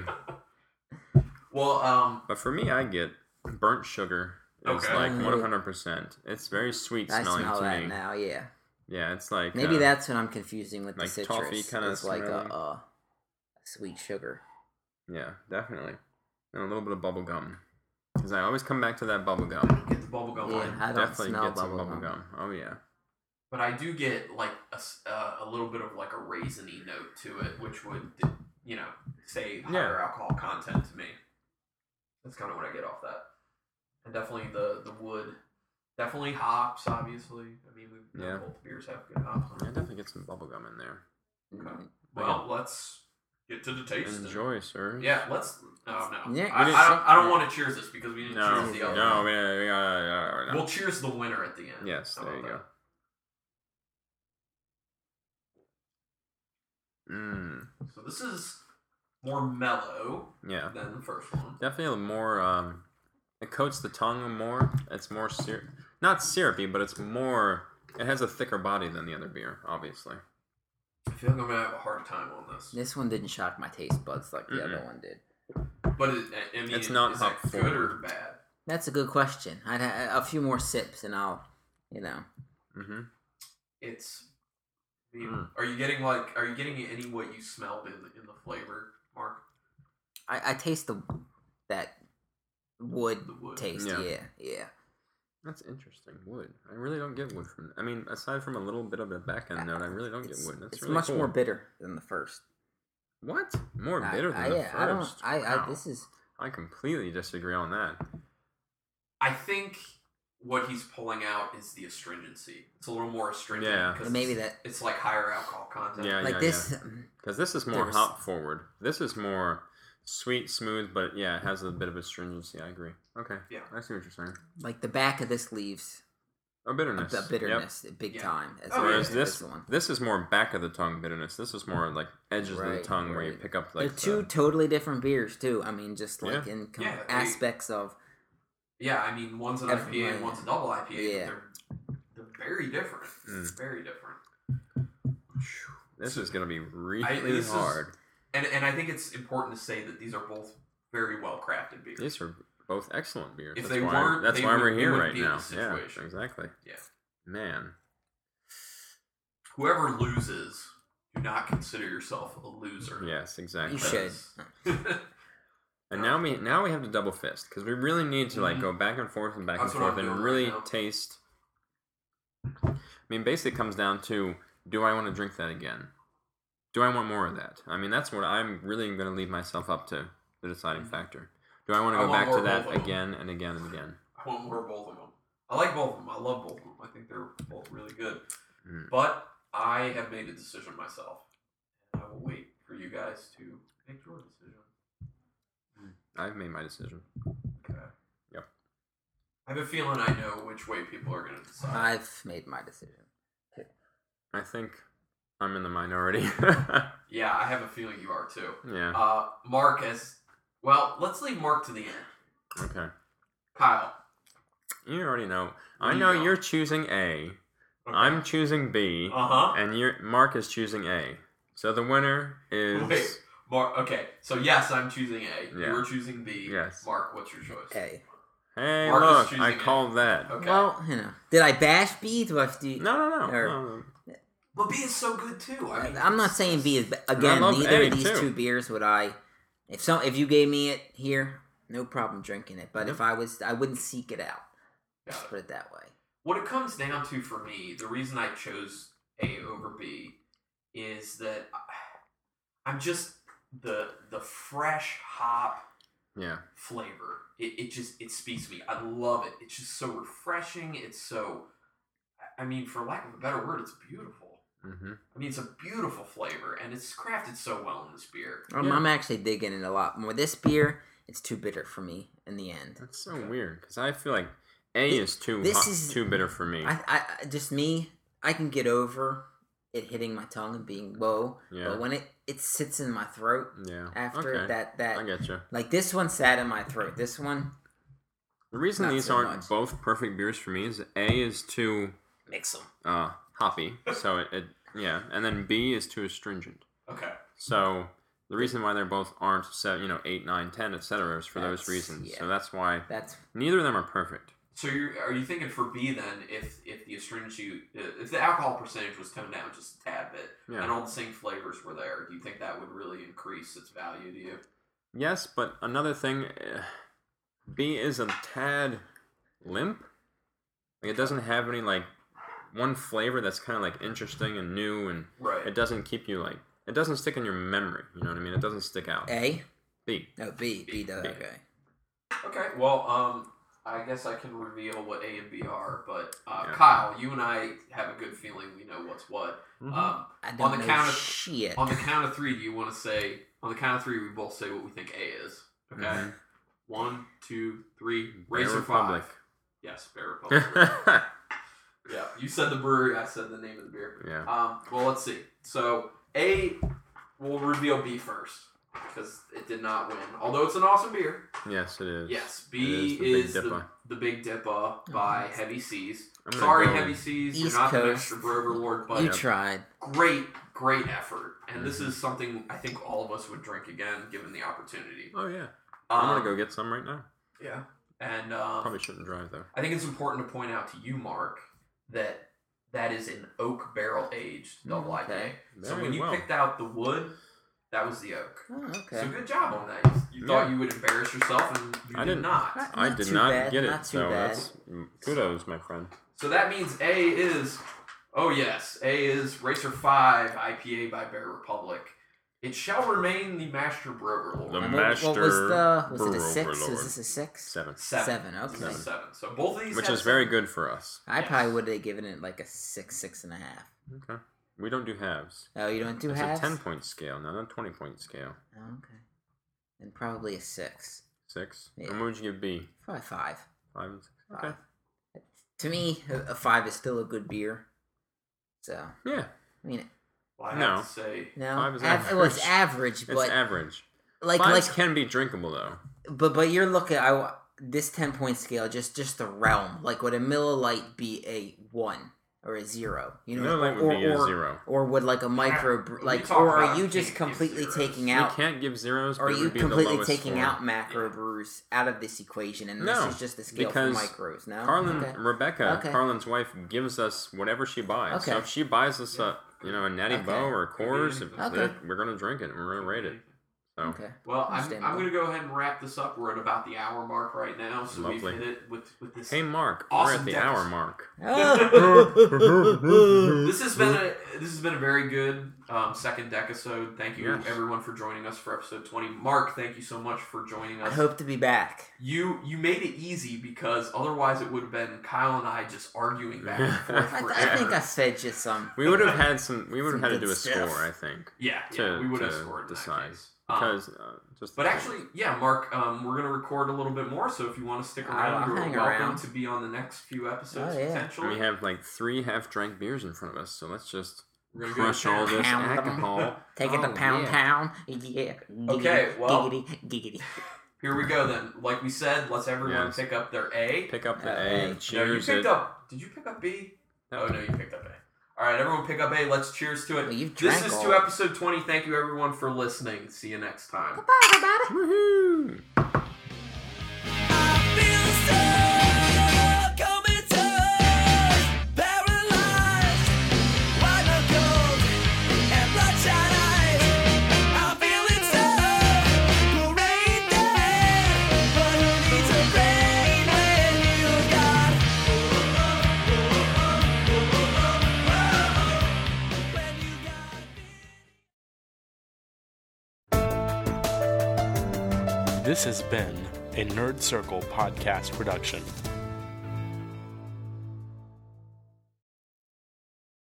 Speaker 3: Well, um,
Speaker 1: But for me, I get burnt sugar. It's
Speaker 3: Okay.
Speaker 1: like
Speaker 2: Mm.
Speaker 1: one hundred percent. It's very sweet
Speaker 2: I
Speaker 1: smelling
Speaker 2: smell
Speaker 1: to
Speaker 2: that
Speaker 1: me.
Speaker 2: now. Yeah,
Speaker 1: Yeah, it's like
Speaker 2: maybe
Speaker 1: uh,
Speaker 2: that's what I'm confusing with
Speaker 1: like
Speaker 2: the
Speaker 1: toffee
Speaker 2: citrus.
Speaker 1: kinda
Speaker 2: It's like a,
Speaker 1: smelling.
Speaker 2: a sweet sugar.
Speaker 1: Yeah, definitely, and a little bit of bubble gum. Because I always come back to that bubble gum.
Speaker 3: get the bubblegum
Speaker 2: Yeah,
Speaker 3: line.
Speaker 2: I don't
Speaker 1: Definitely
Speaker 2: smell
Speaker 1: get some
Speaker 2: bubble
Speaker 1: bubble
Speaker 2: gum.
Speaker 1: gum. Oh yeah.
Speaker 3: But I do get like a, s- uh, a little bit of like a raisiny note to it, which would, you know, say higher alcohol content to me. That's kind of what I get off that. And definitely the, the wood. Definitely hops, obviously. I mean, we
Speaker 1: Yeah.
Speaker 3: both beers have good hops on
Speaker 1: Yeah,
Speaker 3: them.
Speaker 1: definitely get some bubble gum in there.
Speaker 2: Mm.
Speaker 3: Well, let's get to the tasting.
Speaker 1: Enjoy, sir.
Speaker 3: Yeah, let's. Oh, no.
Speaker 2: Yeah,
Speaker 3: I,
Speaker 1: we didn't
Speaker 3: I don't, I don't
Speaker 1: say-
Speaker 3: want to cheers this because we didn't
Speaker 1: No,
Speaker 3: cheers the other
Speaker 1: no,
Speaker 3: one.
Speaker 1: we, we, uh, uh, no.
Speaker 3: We'll cheers the winner at the end.
Speaker 1: Yes,
Speaker 3: How
Speaker 1: there you
Speaker 3: about
Speaker 1: go. Mmm.
Speaker 3: that? So this is more mellow
Speaker 1: Yeah.
Speaker 3: than the first one.
Speaker 1: Definitely a more, um, it coats the tongue more. It's more, syrup, not syrupy, but it's more, it has a thicker body than the other beer, obviously.
Speaker 3: I feel like I'm going to have a hard time on this.
Speaker 2: This one didn't shock my taste buds like the
Speaker 1: Mm-mm.
Speaker 2: other one did.
Speaker 3: But it, I mean,
Speaker 1: It's not
Speaker 3: is
Speaker 1: hop
Speaker 3: that good or
Speaker 1: forward.
Speaker 3: bad?
Speaker 2: That's a good question. I'd ha- a few more sips and I'll, you know.
Speaker 1: Mm-hmm.
Speaker 3: It's. I mean,
Speaker 1: Mm.
Speaker 3: Are you getting like? Are you getting any what you smelled in the, in the flavor, Mark?
Speaker 2: I, I taste the that wood,
Speaker 3: The wood.
Speaker 2: taste.
Speaker 1: Yeah.
Speaker 2: Yeah, yeah.
Speaker 1: That's interesting. Wood. I really don't get wood from. I mean, aside from a little bit of a back end note, I really don't get
Speaker 2: It's,
Speaker 1: wood. That's
Speaker 2: it's
Speaker 1: really
Speaker 2: much
Speaker 1: cool.
Speaker 2: more bitter than the first.
Speaker 1: What? More
Speaker 2: I-
Speaker 1: bitter than
Speaker 2: I,
Speaker 1: the
Speaker 2: yeah, I don't.
Speaker 1: first.
Speaker 2: I,
Speaker 1: Wow.
Speaker 2: I. This is.
Speaker 1: I completely disagree on that.
Speaker 3: I think what he's pulling out is the astringency. It's a little more astringent.
Speaker 1: Yeah.
Speaker 3: because
Speaker 2: Maybe
Speaker 3: it's,
Speaker 2: that-
Speaker 3: it's like higher alcohol content.
Speaker 1: Yeah,
Speaker 2: Like
Speaker 1: yeah,
Speaker 2: this.
Speaker 1: yeah. Because this is more
Speaker 2: There's-
Speaker 1: hop forward. This is more sweet, smooth, but yeah, it has a bit of astringency. I agree. Okay.
Speaker 3: Yeah.
Speaker 1: I see what you're saying.
Speaker 2: Like the back of this leaves
Speaker 1: Oh, bitterness.
Speaker 2: the
Speaker 1: Yep.
Speaker 2: bitterness big
Speaker 3: Yeah.
Speaker 2: time. As
Speaker 3: Oh,
Speaker 1: Whereas
Speaker 3: yeah.
Speaker 1: this,
Speaker 2: this one.
Speaker 1: this is more back of the tongue bitterness. This is more like edges of the
Speaker 2: Right,
Speaker 1: tongue where you
Speaker 2: right.
Speaker 1: pick up like
Speaker 2: They're two
Speaker 1: the-
Speaker 2: totally different beers too. I mean, just like
Speaker 1: Yeah.
Speaker 2: in com-
Speaker 3: Yeah, they-
Speaker 2: aspects of.
Speaker 3: Yeah, I mean, one's an I P A and
Speaker 2: Everyone-
Speaker 3: one's a double I P A.
Speaker 2: Yeah.
Speaker 3: But they're, they're very different.
Speaker 1: Mm.
Speaker 3: Very different.
Speaker 1: This is gonna be really
Speaker 3: I- this is-
Speaker 1: hard.
Speaker 3: And and I think it's important to say that these are both very well crafted beers.
Speaker 1: These are both excellent beers.
Speaker 3: If
Speaker 1: that's
Speaker 3: they
Speaker 1: why,
Speaker 3: weren't,
Speaker 1: that's
Speaker 3: they
Speaker 1: why
Speaker 3: would-
Speaker 1: we're
Speaker 3: they
Speaker 1: here
Speaker 3: wouldn't
Speaker 1: right
Speaker 3: be in
Speaker 1: now.
Speaker 3: this
Speaker 1: Yeah,
Speaker 3: situation.
Speaker 1: exactly.
Speaker 3: Yeah.
Speaker 1: Man,
Speaker 3: Whoever loses, do not consider yourself a loser.
Speaker 1: Yes, exactly.
Speaker 2: You should.
Speaker 1: And now we now we have to double fist because we really need to like
Speaker 3: Mhm.
Speaker 1: go back and forth and back
Speaker 3: That's
Speaker 1: and
Speaker 3: what
Speaker 1: forth
Speaker 3: I'm
Speaker 1: and
Speaker 3: doing
Speaker 1: really
Speaker 3: right now.
Speaker 1: taste. I mean, basically, it comes down to: do I want to drink that again? Do I want more of that? I mean, that's what I'm really going to leave myself up to the deciding
Speaker 3: Mhm.
Speaker 1: factor. Do I want to
Speaker 3: I
Speaker 1: go
Speaker 3: want
Speaker 1: back
Speaker 3: more
Speaker 1: to
Speaker 3: of
Speaker 1: that
Speaker 3: both of them.
Speaker 1: again and again and again?
Speaker 3: I want more of both of them. I like both of them. I love both of them. I think they're both really good.
Speaker 1: Mm.
Speaker 3: But I have made a decision myself. I will wait for you guys to make your decision.
Speaker 1: I've made my decision.
Speaker 3: Okay.
Speaker 1: Yep.
Speaker 3: I have a feeling I know which way people are going to decide.
Speaker 2: I've made my decision.
Speaker 1: I think I'm in the minority.
Speaker 3: Yeah, I have a feeling you are too.
Speaker 1: Yeah.
Speaker 3: Uh, Mark as well. Let's leave Mark to the end.
Speaker 1: Okay.
Speaker 3: Kyle.
Speaker 1: You already know.
Speaker 3: Where
Speaker 1: I
Speaker 3: you
Speaker 1: know
Speaker 3: going?
Speaker 1: you're choosing A.
Speaker 3: Okay.
Speaker 1: I'm choosing B.
Speaker 3: Uh huh.
Speaker 1: And you're, Mark is choosing A. So the winner is.
Speaker 3: Wait. Mark. Okay. So yes, I'm choosing A.
Speaker 1: Yeah.
Speaker 3: You're choosing B.
Speaker 1: Yes.
Speaker 3: Mark, what's your choice?
Speaker 2: A.
Speaker 1: Hey,
Speaker 3: Mark is
Speaker 1: look,
Speaker 3: choosing
Speaker 1: I
Speaker 3: A.
Speaker 1: called that.
Speaker 3: Okay.
Speaker 2: Well, you know, did I bash B? Do I have to?
Speaker 1: No, no, no.
Speaker 2: Or-
Speaker 1: no, no.
Speaker 3: But B is so good too. I mean,
Speaker 2: I'm not
Speaker 3: it's-
Speaker 2: saying B is ba- again.
Speaker 1: love
Speaker 2: Neither
Speaker 1: A,
Speaker 2: of these
Speaker 1: too.
Speaker 2: two beers would I. If some, if you gave me it here, no problem drinking it. But
Speaker 1: Yep.
Speaker 2: if I was, I wouldn't seek it out.
Speaker 3: Got
Speaker 2: Let's
Speaker 3: it.
Speaker 2: put it that way.
Speaker 3: What it comes down to for me, the reason I chose A over B is that I- I'm just the the fresh hop
Speaker 1: Yeah.
Speaker 3: flavor. It, it just it speaks to me. I love it. It's just so refreshing. It's so I mean, for lack of a better word, it's beautiful.
Speaker 1: Mm-hmm.
Speaker 3: I mean, it's a beautiful flavor, and it's crafted so well in this beer.
Speaker 2: I'm,
Speaker 1: Yeah.
Speaker 2: I'm actually digging it a lot more. This beer, it's too bitter for me in the end.
Speaker 1: That's so
Speaker 3: Okay.
Speaker 1: weird because I feel like A
Speaker 2: This-
Speaker 1: is too
Speaker 2: this
Speaker 1: hot,
Speaker 2: is-
Speaker 1: too bitter for me.
Speaker 2: I, I, I- just me. I can get over it hitting my tongue and being whoa,
Speaker 1: Yeah.
Speaker 2: but when it it sits in my throat
Speaker 1: yeah.
Speaker 2: after
Speaker 1: okay.
Speaker 2: that that
Speaker 1: I get you.
Speaker 2: like this one sat in my throat. This one
Speaker 1: The reason
Speaker 2: Not
Speaker 1: these
Speaker 2: so
Speaker 1: aren't
Speaker 2: much.
Speaker 1: both perfect beers for me is A is too
Speaker 2: mix them.
Speaker 1: uh, hoppy, so it, it yeah, and then B is too astringent.
Speaker 3: Okay.
Speaker 1: So the reason why they're both aren't set, you know, eight, nine, ten, et cetera, is for those
Speaker 2: That's-
Speaker 1: reasons.
Speaker 2: yeah.
Speaker 1: So that's why
Speaker 2: That's
Speaker 1: neither of them are perfect.
Speaker 3: So you're, are you thinking for B then, if if the astringency, if the alcohol percentage was toned down just a tad bit,
Speaker 1: Yeah.
Speaker 3: and all the same flavors were there, do you think that would really increase its value to you?
Speaker 1: Yes, but another thing, eh, B is a tad limp. Like it doesn't have any like one flavor that's kind of like interesting and new, and
Speaker 3: Right.
Speaker 1: it doesn't keep you like it doesn't stick in your memory. You know what I mean? It doesn't stick out.
Speaker 2: A.
Speaker 1: B.
Speaker 2: No B. B does
Speaker 1: B.
Speaker 2: okay.
Speaker 3: Okay. Well, um, I guess I can reveal what A and B are, but uh,
Speaker 1: Yeah.
Speaker 3: Kyle, you and I have a good feeling we know what's what.
Speaker 1: Mhm.
Speaker 3: Um,
Speaker 2: I
Speaker 3: On
Speaker 2: don't
Speaker 3: the
Speaker 2: know
Speaker 3: count of-
Speaker 2: shit.
Speaker 3: on the count of three, do you want to say? On the count of three, we both say what we think A is. Okay.
Speaker 1: Mhm.
Speaker 3: One, two, three.
Speaker 1: Bear
Speaker 3: Razor
Speaker 1: Republic.
Speaker 3: five. Yes, Bear Republic. Yeah, you said the brewery. I said the name of the beer.
Speaker 1: yeah.
Speaker 3: Um, well, let's see. So A, we'll reveal B first because it did not win. Although it's an awesome beer.
Speaker 1: Yes, it is.
Speaker 3: Yes,
Speaker 1: It
Speaker 3: B
Speaker 1: is the Big
Speaker 3: is the,
Speaker 1: Dipper.
Speaker 3: the Big Dipper by
Speaker 2: nice.
Speaker 3: Heavy Seas.
Speaker 1: I'm gonna
Speaker 3: Sorry,
Speaker 1: go-
Speaker 3: Heavy Seas, you're
Speaker 2: East
Speaker 3: not the
Speaker 2: Coast.
Speaker 3: Master Brew Overlord, but
Speaker 2: you
Speaker 1: Yep.
Speaker 2: tried.
Speaker 3: great, great effort. And this
Speaker 1: Mhm.
Speaker 3: is something I think all of us would drink again, given the opportunity.
Speaker 1: Oh yeah.
Speaker 3: Um,
Speaker 1: I'm gonna go get some right now.
Speaker 3: Yeah, and um,
Speaker 1: Probably shouldn't drive though.
Speaker 3: I think it's important to point out to you, Mark, that that is an oak barrel aged double I P A.
Speaker 2: Okay.
Speaker 3: So
Speaker 1: Very
Speaker 3: when you
Speaker 1: well.
Speaker 3: picked out the wood, that was the oak.
Speaker 2: Oh, okay.
Speaker 3: So good job on that. You, you thought
Speaker 1: Yeah.
Speaker 3: you would embarrass yourself, and you
Speaker 1: I
Speaker 3: did
Speaker 1: didn't-
Speaker 3: not.
Speaker 2: Not-
Speaker 1: I
Speaker 2: not
Speaker 1: did
Speaker 2: too
Speaker 1: not
Speaker 2: bad,
Speaker 1: get it,
Speaker 2: not too
Speaker 1: so
Speaker 2: bad.
Speaker 1: that's mm, kudos, my friend.
Speaker 3: So that means A is, oh yes, A is Racer five I P A by Bear Republic. It shall remain the Master Brewer Lord.
Speaker 1: The
Speaker 2: And what, what was
Speaker 1: Master
Speaker 2: the? Was it a
Speaker 1: Brewer
Speaker 2: six?
Speaker 1: Overlord.
Speaker 2: Was this a six?
Speaker 1: Seven,
Speaker 3: Seven.
Speaker 2: Seven, okay.
Speaker 3: This is seven. So both of these,
Speaker 1: which
Speaker 3: have
Speaker 1: is very
Speaker 3: seven.
Speaker 1: good for us.
Speaker 2: I
Speaker 3: Yes.
Speaker 2: probably would have given it like a six, six and a half.
Speaker 1: Okay. We don't do halves.
Speaker 2: Oh, you don't do
Speaker 1: it's
Speaker 2: halves?
Speaker 1: a ten point scale, not a twenty point scale.
Speaker 2: Oh, okay. And probably a six.
Speaker 1: Six.
Speaker 2: Yeah.
Speaker 1: And what would you give B?
Speaker 2: Probably five.
Speaker 1: Five and six. Okay.
Speaker 2: Five. To me, a a five is still a good beer. So,
Speaker 1: Yeah.
Speaker 2: I mean,
Speaker 3: Well, I have
Speaker 1: No.
Speaker 3: to say,
Speaker 2: no,
Speaker 1: Five is
Speaker 2: av- well, it's
Speaker 1: average.
Speaker 2: average,
Speaker 1: It's
Speaker 2: but
Speaker 1: average.
Speaker 2: like
Speaker 1: Fives
Speaker 2: like
Speaker 1: can be drinkable though.
Speaker 2: But but you're looking I wa- this ten point scale just just the realm. Like would a Miller Lite be a one or a zero? You know,
Speaker 1: Miller Lite
Speaker 2: or,
Speaker 1: would be a
Speaker 2: or,
Speaker 1: zero.
Speaker 2: Or would like a micro bre-
Speaker 3: We
Speaker 2: like,
Speaker 3: talked
Speaker 2: or are
Speaker 3: about
Speaker 2: you
Speaker 3: it.
Speaker 2: just
Speaker 3: Can't give
Speaker 2: completely
Speaker 3: zeros.
Speaker 2: taking
Speaker 1: We
Speaker 2: out?
Speaker 1: can't give zeros,
Speaker 2: Or
Speaker 1: but
Speaker 2: are
Speaker 1: it
Speaker 2: you
Speaker 1: would be the
Speaker 2: completely
Speaker 1: lowest
Speaker 2: taking
Speaker 1: score.
Speaker 2: out macro brewers out of this equation, and
Speaker 1: No,
Speaker 2: this is just the scale
Speaker 1: because
Speaker 2: for micros? No,
Speaker 1: Carlin,
Speaker 2: okay.
Speaker 1: Rebecca,
Speaker 2: Okay.
Speaker 1: Carlin's wife, gives us whatever she buys. So
Speaker 2: Okay.
Speaker 1: if she buys us a, you know, a Natty
Speaker 2: Okay.
Speaker 1: Bow or a Coors, if
Speaker 2: Okay.
Speaker 1: they're- we're gonna drink it and we're gonna rate it. So
Speaker 2: Okay.
Speaker 3: Well, I'm, I'm
Speaker 2: Understandable.
Speaker 3: going to go ahead and wrap this up. We're at about the hour mark right now, so
Speaker 1: Lovely.
Speaker 3: we've hit it with, with this.
Speaker 1: hey, Mark,
Speaker 3: Awesome
Speaker 1: we're at the
Speaker 3: decks.
Speaker 1: hour mark.
Speaker 3: This has been a this has been a very good um, second episode. Thank you
Speaker 1: Yes.
Speaker 3: everyone for joining us for episode twenty. Mark, thank you so much for joining
Speaker 2: I
Speaker 3: us.
Speaker 2: hope to be back.
Speaker 3: You you made it easy because otherwise it would have been Kyle and I just arguing back and forth
Speaker 2: I,
Speaker 3: forever.
Speaker 2: I think I fed you some.
Speaker 1: We would have had some. We would have
Speaker 2: Some
Speaker 1: had to
Speaker 2: good
Speaker 1: do a
Speaker 2: stuff.
Speaker 1: score, I think,
Speaker 3: yeah,
Speaker 1: to,
Speaker 3: yeah, we would have
Speaker 1: to
Speaker 3: scored in that
Speaker 1: decide.
Speaker 3: case. Um,
Speaker 1: Because uh, just.
Speaker 3: But actually, yeah, Mark, um, we're going to record a little bit more, so if you want to stick
Speaker 2: I'll-
Speaker 3: around,
Speaker 2: I'll
Speaker 3: you're
Speaker 2: hang
Speaker 3: welcome
Speaker 2: around.
Speaker 3: to be on the next few episodes,
Speaker 2: Oh, yeah.
Speaker 3: potentially.
Speaker 1: we have like three half-drank beers in front of us, so let's just
Speaker 3: We're gonna go
Speaker 1: crush
Speaker 3: to
Speaker 1: all
Speaker 3: town.
Speaker 1: this
Speaker 2: Pound 'em.
Speaker 1: alcohol.
Speaker 2: Take it to
Speaker 1: Oh,
Speaker 2: pound
Speaker 1: yeah.
Speaker 2: town. Yeah. Giggity,
Speaker 3: Okay, well-
Speaker 2: giggity, giggity.
Speaker 3: Here we go then. Like we said, let's everyone
Speaker 1: Yes.
Speaker 3: pick up their A.
Speaker 1: Pick up the
Speaker 2: Uh,
Speaker 1: A.
Speaker 2: A.
Speaker 3: No, you
Speaker 1: Cheers!
Speaker 3: picked
Speaker 1: it.
Speaker 3: up. Did you pick up B? Oh no, you picked up A. All right, everyone, pick up A. Let's cheers to it.
Speaker 2: Well, you've
Speaker 3: This
Speaker 2: drank
Speaker 3: is
Speaker 2: all.
Speaker 3: to episode twenty. Thank you, everyone, for listening. See you next time.
Speaker 2: Bye, everybody.
Speaker 1: Woohoo!
Speaker 4: This has been a Nerd Circle podcast production.